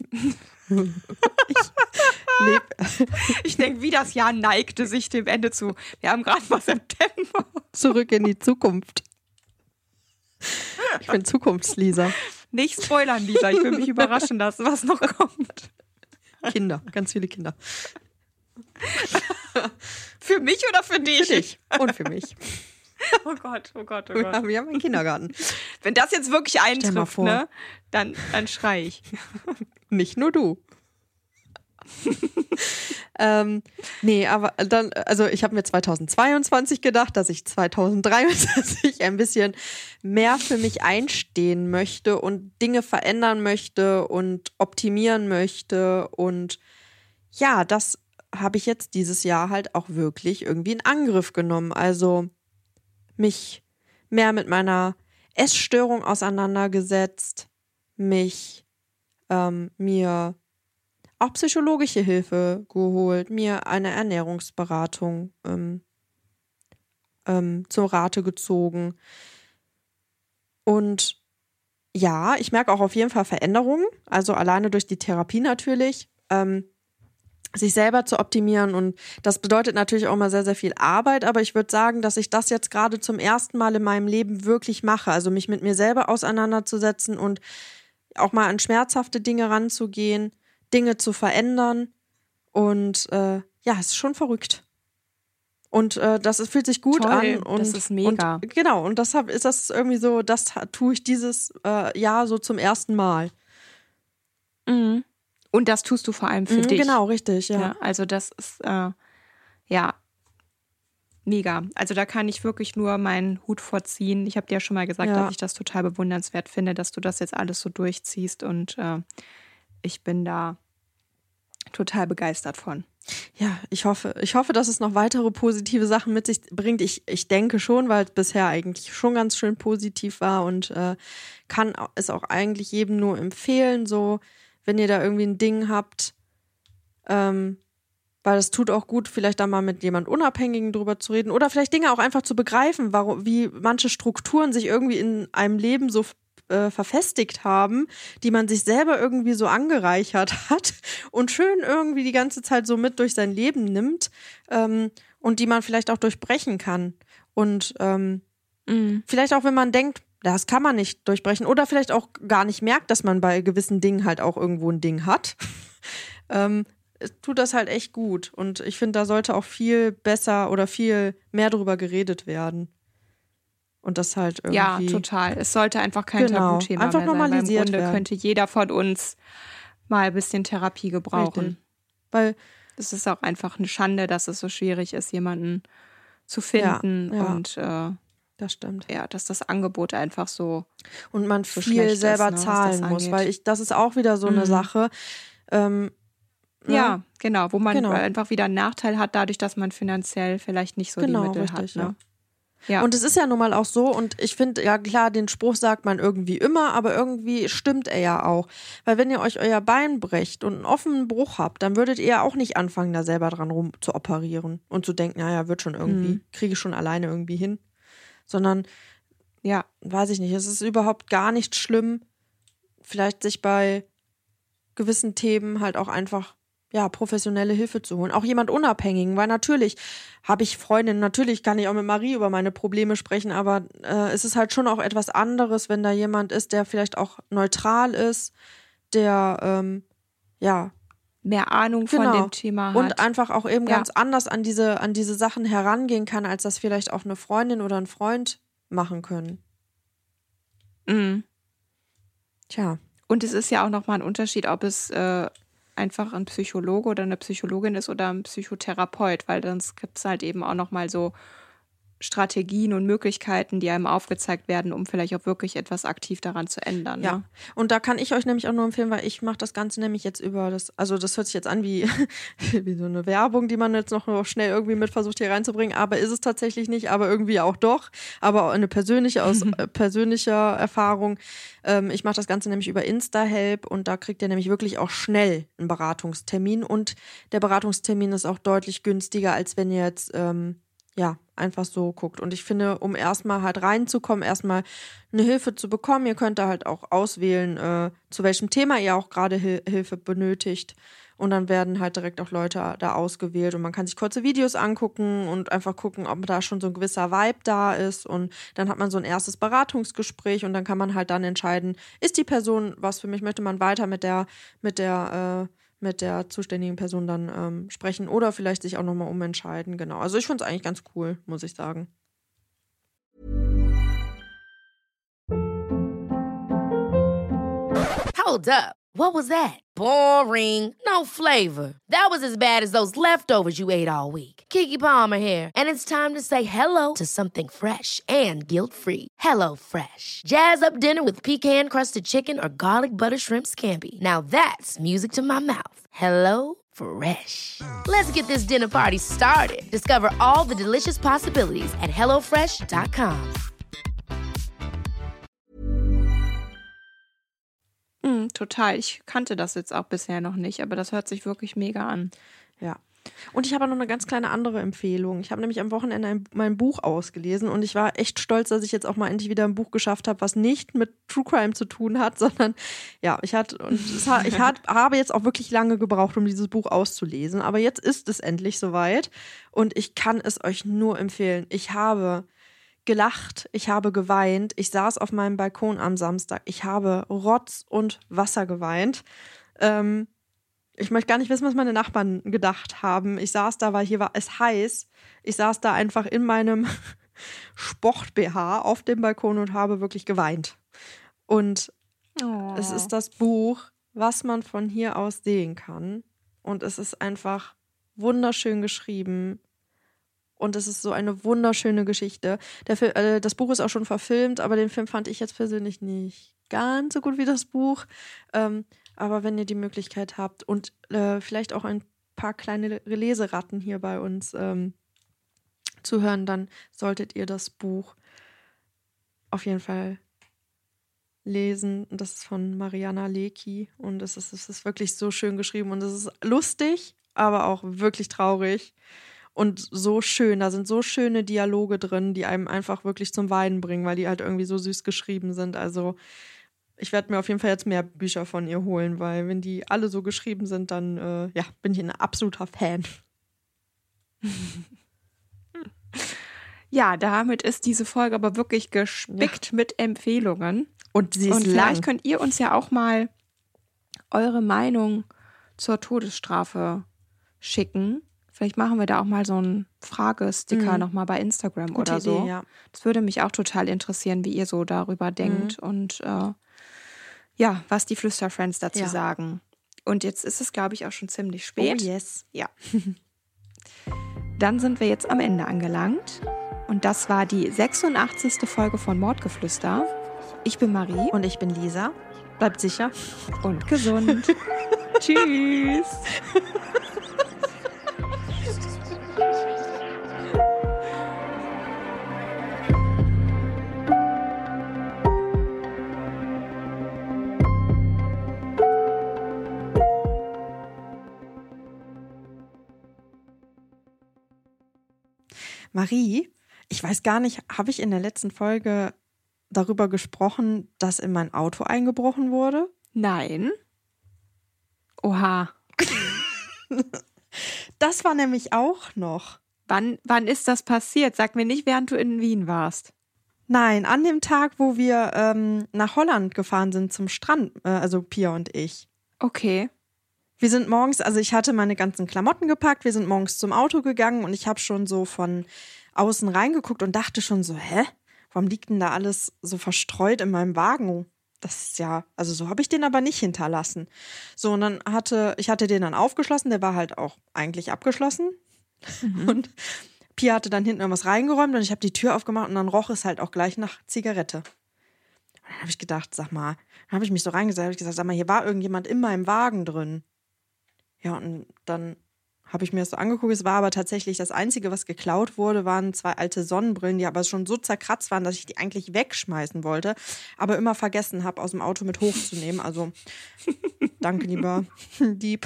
Ich denke, wie das Jahr neigte sich dem Ende zu. Wir haben gerade mal September. Zurück in die Zukunft. Ich bin Zukunftslisa. Nicht spoilern, Lisa. Ich will mich überraschen lassen, was noch kommt. Kinder, ganz viele Kinder. Für mich oder für dich? Für dich und für mich. Oh Gott. Wir haben einen Kindergarten. Wenn das jetzt wirklich mal eintrifft, vor. ne, dann schrei ich. Nicht nur du. Nee, aber dann, also ich habe mir 2022 gedacht, dass ich 2023 ein bisschen mehr für mich einstehen möchte und Dinge verändern möchte und optimieren möchte. Und ja, das habe ich jetzt dieses Jahr halt auch wirklich irgendwie in Angriff genommen. Also mich mehr mit meiner Essstörung auseinandergesetzt, mir auch psychologische Hilfe geholt, mir eine Ernährungsberatung zur Rate gezogen. Und ja, ich merke auch auf jeden Fall Veränderungen, also alleine durch die Therapie natürlich, sich selber zu optimieren. Und das bedeutet natürlich auch mal sehr, sehr viel Arbeit, aber ich würde sagen, dass ich das jetzt gerade zum ersten Mal in meinem Leben wirklich mache, also mich mit mir selber auseinanderzusetzen und auch mal an schmerzhafte Dinge ranzugehen, Dinge zu verändern und ja, es ist schon verrückt. Und fühlt sich gut Toll, an. Und, das ist mega. Und, genau, und deshalb ist das irgendwie so, das tue ich dieses Jahr so zum ersten Mal. Mhm. Und das tust du vor allem für dich. Genau, richtig, ja. Ja, also das ist, mega. Also da kann ich wirklich nur meinen Hut vorziehen. Ich habe dir ja schon mal gesagt, Ja. dass ich das total bewundernswert finde, dass du das jetzt alles so durchziehst und ich bin da total begeistert von. Ja, ich hoffe, dass es noch weitere positive Sachen mit sich bringt. Ich denke schon, weil es bisher eigentlich schon ganz schön positiv war und kann es auch eigentlich jedem nur empfehlen, so, wenn ihr da irgendwie ein Ding habt, weil es tut auch gut, vielleicht da mal mit jemand Unabhängigen drüber zu reden oder vielleicht Dinge auch einfach zu begreifen, wie manche Strukturen sich irgendwie in einem Leben so verfestigt haben, die man sich selber irgendwie so angereichert hat und schön irgendwie die ganze Zeit so mit durch sein Leben nimmt und die man vielleicht auch durchbrechen kann. Und vielleicht auch, wenn man denkt, das kann man nicht durchbrechen oder vielleicht auch gar nicht merkt, dass man bei gewissen Dingen halt auch irgendwo ein Ding hat, tut das halt echt gut. Und ich finde, da sollte auch viel besser oder viel mehr drüber geredet werden. Und das halt irgendwie. Ja, total. Es sollte einfach kein Tabuthema einfach mehr sein. normalisiert Weil im Grunde werden. könnte jeder von uns mal ein bisschen Therapie gebrauchen. Richtig. Weil Es ist auch einfach eine Schande, dass es so schwierig ist, jemanden zu finden Ja. und das stimmt. dass das Angebot einfach so. Und man so viel schlecht ist, selber ne, was zahlen das muss, angeht. weil das ist auch wieder so eine Sache. Ja, genau, wo man Genau. einfach wieder einen Nachteil hat, dadurch, dass man finanziell vielleicht nicht so Genau, die Mittel richtig, hat. Ne? Ja. Und es ist ja nun mal auch so, und ich finde, ja klar, den Spruch sagt man irgendwie immer, aber irgendwie stimmt er ja auch. Weil wenn ihr euch euer Bein brecht und einen offenen Bruch habt, dann würdet ihr ja auch nicht anfangen, da selber dran rum zu operieren und zu denken, naja, wird schon irgendwie, kriege ich schon alleine irgendwie hin. Sondern, ja, weiß ich nicht, es ist überhaupt gar nicht schlimm, vielleicht sich bei gewissen Themen halt auch einfach professionelle Hilfe zu holen. Auch jemand Unabhängigen, weil natürlich habe ich Freundinnen, natürlich kann ich auch mit Marie über meine Probleme sprechen, aber es ist halt schon auch etwas anderes, wenn da jemand ist, der vielleicht auch neutral ist, der mehr Ahnung von genau, dem Thema hat. und einfach auch eben Ja. ganz anders an diese Sachen herangehen kann, als das vielleicht auch eine Freundin oder ein Freund machen können. Mhm. Tja. Und es ist ja auch nochmal ein Unterschied, ob es einfach ein Psychologe oder eine Psychologin ist oder ein Psychotherapeut, weil dann gibt es halt eben auch nochmal so Strategien und Möglichkeiten, die einem aufgezeigt werden, um vielleicht auch wirklich etwas aktiv daran zu ändern. Ja, ne? und da kann ich euch nämlich auch nur empfehlen, weil ich mache das Ganze nämlich jetzt über das, also das hört sich jetzt an wie, wie so eine Werbung, die man jetzt noch schnell irgendwie mit versucht hier reinzubringen, aber ist es tatsächlich nicht, aber irgendwie auch doch, aber auch eine persönliche, aus persönlicher Erfahrung. Ich mache das Ganze nämlich über Insta-Help und da kriegt ihr nämlich wirklich auch schnell einen Beratungstermin und der Beratungstermin ist auch deutlich günstiger, als wenn ihr jetzt einfach so guckt. Und ich finde, um erstmal halt reinzukommen, erstmal eine Hilfe zu bekommen, ihr könnt da halt auch auswählen, zu welchem Thema ihr auch gerade Hilfe benötigt. Und dann werden halt direkt auch Leute da ausgewählt und man kann sich kurze Videos angucken und einfach gucken, ob da schon so ein gewisser Vibe da ist. Und dann hat man so ein erstes Beratungsgespräch und dann kann man halt dann entscheiden, ist die Person was für mich, möchte man weiter mit der zuständigen Person dann sprechen oder vielleicht sich auch nochmal umentscheiden. Genau. Also ich finde es eigentlich ganz cool, muss ich sagen. Hold up. What was that? Boring. No flavor. That was as bad as those leftovers you ate all week. Keke Palmer here. And it's time to say hello to something fresh and guilt-free. HelloFresh. Jazz up dinner with pecan-crusted chicken or garlic butter shrimp scampi. Now that's music to my mouth. HelloFresh. Let's get this dinner party started. Discover all the delicious possibilities at HelloFresh.com. Total. Ich kannte das jetzt auch bisher noch nicht, aber das hört sich wirklich mega an. Ja. Und ich habe noch eine ganz kleine andere Empfehlung. Ich habe nämlich am Wochenende mein Buch ausgelesen und ich war echt stolz, dass ich jetzt auch mal endlich wieder ein Buch geschafft habe, was nicht mit True Crime zu tun hat, sondern ja, ich habe jetzt auch wirklich lange gebraucht, um dieses Buch auszulesen, aber jetzt ist es endlich soweit und ich kann es euch nur empfehlen. Ich habe gelacht, ich habe geweint, ich saß auf meinem Balkon am Samstag, ich habe Rotz und Wasser geweint. Ich möchte gar nicht wissen, was meine Nachbarn gedacht haben. Ich saß da, weil hier war es heiß. Ich saß da einfach in meinem Sport-BH auf dem Balkon und habe wirklich geweint. Und es ist das Buch, was man von hier aus sehen kann. Und es ist einfach wunderschön geschrieben. Und es ist so eine wunderschöne Geschichte. Das Buch ist auch schon verfilmt, aber den Film fand ich jetzt persönlich nicht ganz so gut wie das Buch. Aber wenn ihr die Möglichkeit habt und vielleicht auch ein paar kleine Leseratten hier bei uns zuhören, dann solltet ihr das Buch auf jeden Fall lesen. Das ist von Mariana Lecki und es ist wirklich so schön geschrieben und es ist lustig, aber auch wirklich traurig. Und so schön, da sind so schöne Dialoge drin, die einem einfach wirklich zum Weinen bringen, weil die halt irgendwie so süß geschrieben sind. Also ich werde mir auf jeden Fall jetzt mehr Bücher von ihr holen, weil wenn die alle so geschrieben sind, dann bin ich ein absoluter Fan. Ja, damit ist diese Folge aber wirklich gespickt mit Empfehlungen. Und sie ist Und vielleicht könnt ihr uns ja auch mal eure Meinung zur Todesstrafe schicken. Vielleicht machen wir da auch mal so einen Fragesticker nochmal bei Instagram Gute oder so. Idee, ja. Das würde mich auch total interessieren, wie ihr so darüber denkt und was die Flüsterfriends dazu sagen. Und jetzt ist es, glaube ich, auch schon ziemlich spät. Oh yes. Ja. Dann sind wir jetzt am Ende angelangt. Und das war die 86. Folge von Mordgeflüster. Ich bin Marie. Und ich bin Lisa. Bleibt sicher. Und gesund. Tschüss. Marie, ich weiß gar nicht, habe ich in der letzten Folge darüber gesprochen, dass in mein Auto eingebrochen wurde? Nein. Oha. Das war nämlich auch noch. Wann ist das passiert? Sag mir nicht, während du in Wien warst. Nein, an dem Tag, wo wir nach Holland gefahren sind zum Strand, also Pia und ich. Okay. Wir sind morgens, also ich hatte meine ganzen Klamotten gepackt, wir sind morgens zum Auto gegangen und ich habe schon so von außen reingeguckt und dachte schon so, warum liegt denn da alles so verstreut in meinem Wagen? Das ist ja, also so habe ich den aber nicht hinterlassen. So, und dann ich hatte den dann aufgeschlossen, der war halt auch eigentlich abgeschlossen. Und Pia hatte dann hinten irgendwas reingeräumt und ich habe die Tür aufgemacht und dann roch es halt auch gleich nach Zigarette. Und dann habe ich gedacht, sag mal, dann habe ich mich so reingesetzt, habe ich gesagt, sag mal, hier war irgendjemand in meinem Wagen drin. Ja, und dann habe ich mir das so angeguckt. Es war aber tatsächlich das Einzige, was geklaut wurde, waren 2 alte Sonnenbrillen, die aber schon so zerkratzt waren, dass ich die eigentlich wegschmeißen wollte, aber immer vergessen habe, aus dem Auto mit hochzunehmen. Also danke, lieber Dieb,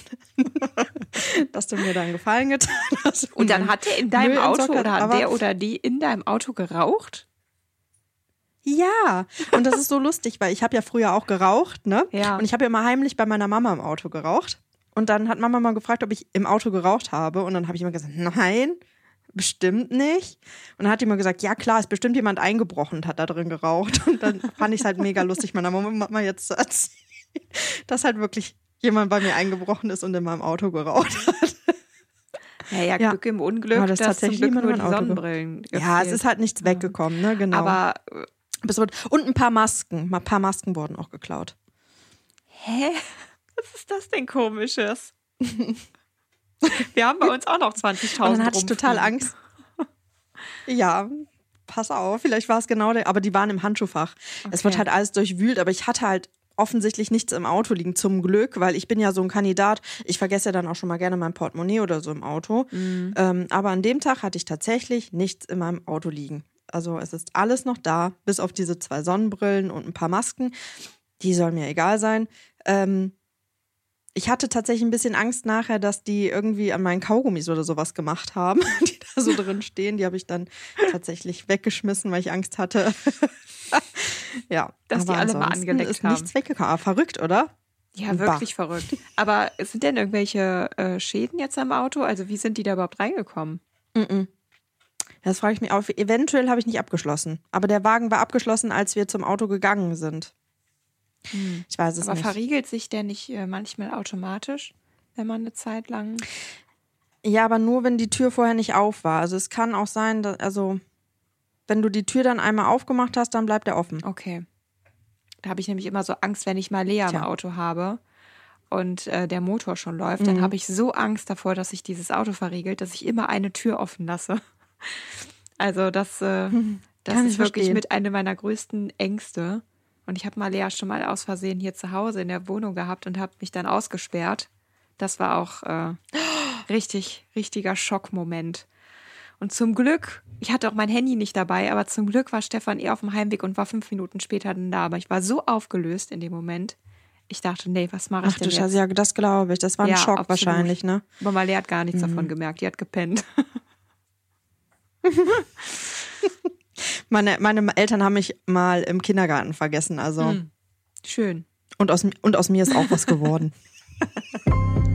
dass du mir da einen Gefallen getan hast. Und dann hat er in deinem Auto oder hat der oder die in deinem Auto geraucht? Ja, und das ist so lustig, weil ich habe ja früher auch geraucht, ne? Ja. Und ich habe ja immer heimlich bei meiner Mama im Auto geraucht. Und dann hat Mama mal gefragt, ob ich im Auto geraucht habe. Und dann habe ich immer gesagt, nein, bestimmt nicht. Und dann hat die immer gesagt, ja klar, ist bestimmt jemand eingebrochen und hat da drin geraucht. Und dann fand ich es halt mega lustig, meiner Mama jetzt zu erzählen, dass halt wirklich jemand bei mir eingebrochen ist und in meinem Auto geraucht hat. Ja, Glück im Unglück, das dass tatsächlich zum Glück nur mein die Auto Sonnenbrillen gefehlt. Ja, es ist halt nichts weggekommen, ne, genau. Aber und ein paar Masken. Ein paar Masken wurden auch geklaut. hä? Was ist das denn Komisches? Wir haben bei uns auch noch 20.000 Und dann hatte ich total Angst. Ja, pass auf, vielleicht war es genau der, aber die waren im Handschuhfach. Okay. Es wird halt alles durchwühlt, aber ich hatte halt offensichtlich nichts im Auto liegen, zum Glück, weil ich bin ja so ein Kandidat, ich vergesse ja dann auch schon mal gerne mein Portemonnaie oder so im Auto. Aber an dem Tag hatte ich tatsächlich nichts in meinem Auto liegen. Also es ist alles noch da, bis auf diese 2 Sonnenbrillen und ein paar Masken. Die sollen mir egal sein. Ich hatte tatsächlich ein bisschen Angst nachher, dass die irgendwie an meinen Kaugummis oder sowas gemacht haben, die da so drin stehen. Die habe ich dann tatsächlich weggeschmissen, weil ich Angst hatte. Ja, dass die alle mal angeleckt ist haben. Nichts weggekommen. Aber verrückt, oder? Ja, wirklich verrückt. Aber sind denn irgendwelche Schäden jetzt am Auto? Also wie sind die da überhaupt reingekommen? Das frage ich mich auch. Eventuell habe ich nicht abgeschlossen. Aber der Wagen war abgeschlossen, als wir zum Auto gegangen sind. Ich weiß es nicht. Aber verriegelt sich der nicht manchmal automatisch, wenn man eine Zeit lang... Ja, aber nur, wenn die Tür vorher nicht auf war. Also es kann auch sein, dass, also wenn du die Tür dann einmal aufgemacht hast, dann bleibt der offen. Okay. Da habe ich nämlich immer so Angst, wenn ich mal Lea im Auto habe und der Motor schon läuft, dann habe ich so Angst davor, dass sich dieses Auto verriegelt, dass ich immer eine Tür offen lasse. Also das ist wirklich mit einer meiner größten Ängste. Und ich habe mal Lea schon mal aus Versehen hier zu Hause in der Wohnung gehabt und habe mich dann ausgesperrt. Das war auch richtiger Schockmoment. Und zum Glück, ich hatte auch mein Handy nicht dabei, aber zum Glück war Stefan auf dem Heimweg und war 5 Minuten später dann da. Aber ich war so aufgelöst in dem Moment. Ich dachte, nee, was mache ich denn jetzt? Ja, das glaube ich. Das war ein Schock absolut. Wahrscheinlich, ne? Aber Marley hat gar nichts davon gemerkt. Die hat gepennt. Meine Eltern haben mich mal im Kindergarten vergessen, also. Schön. Und aus mir ist auch was geworden.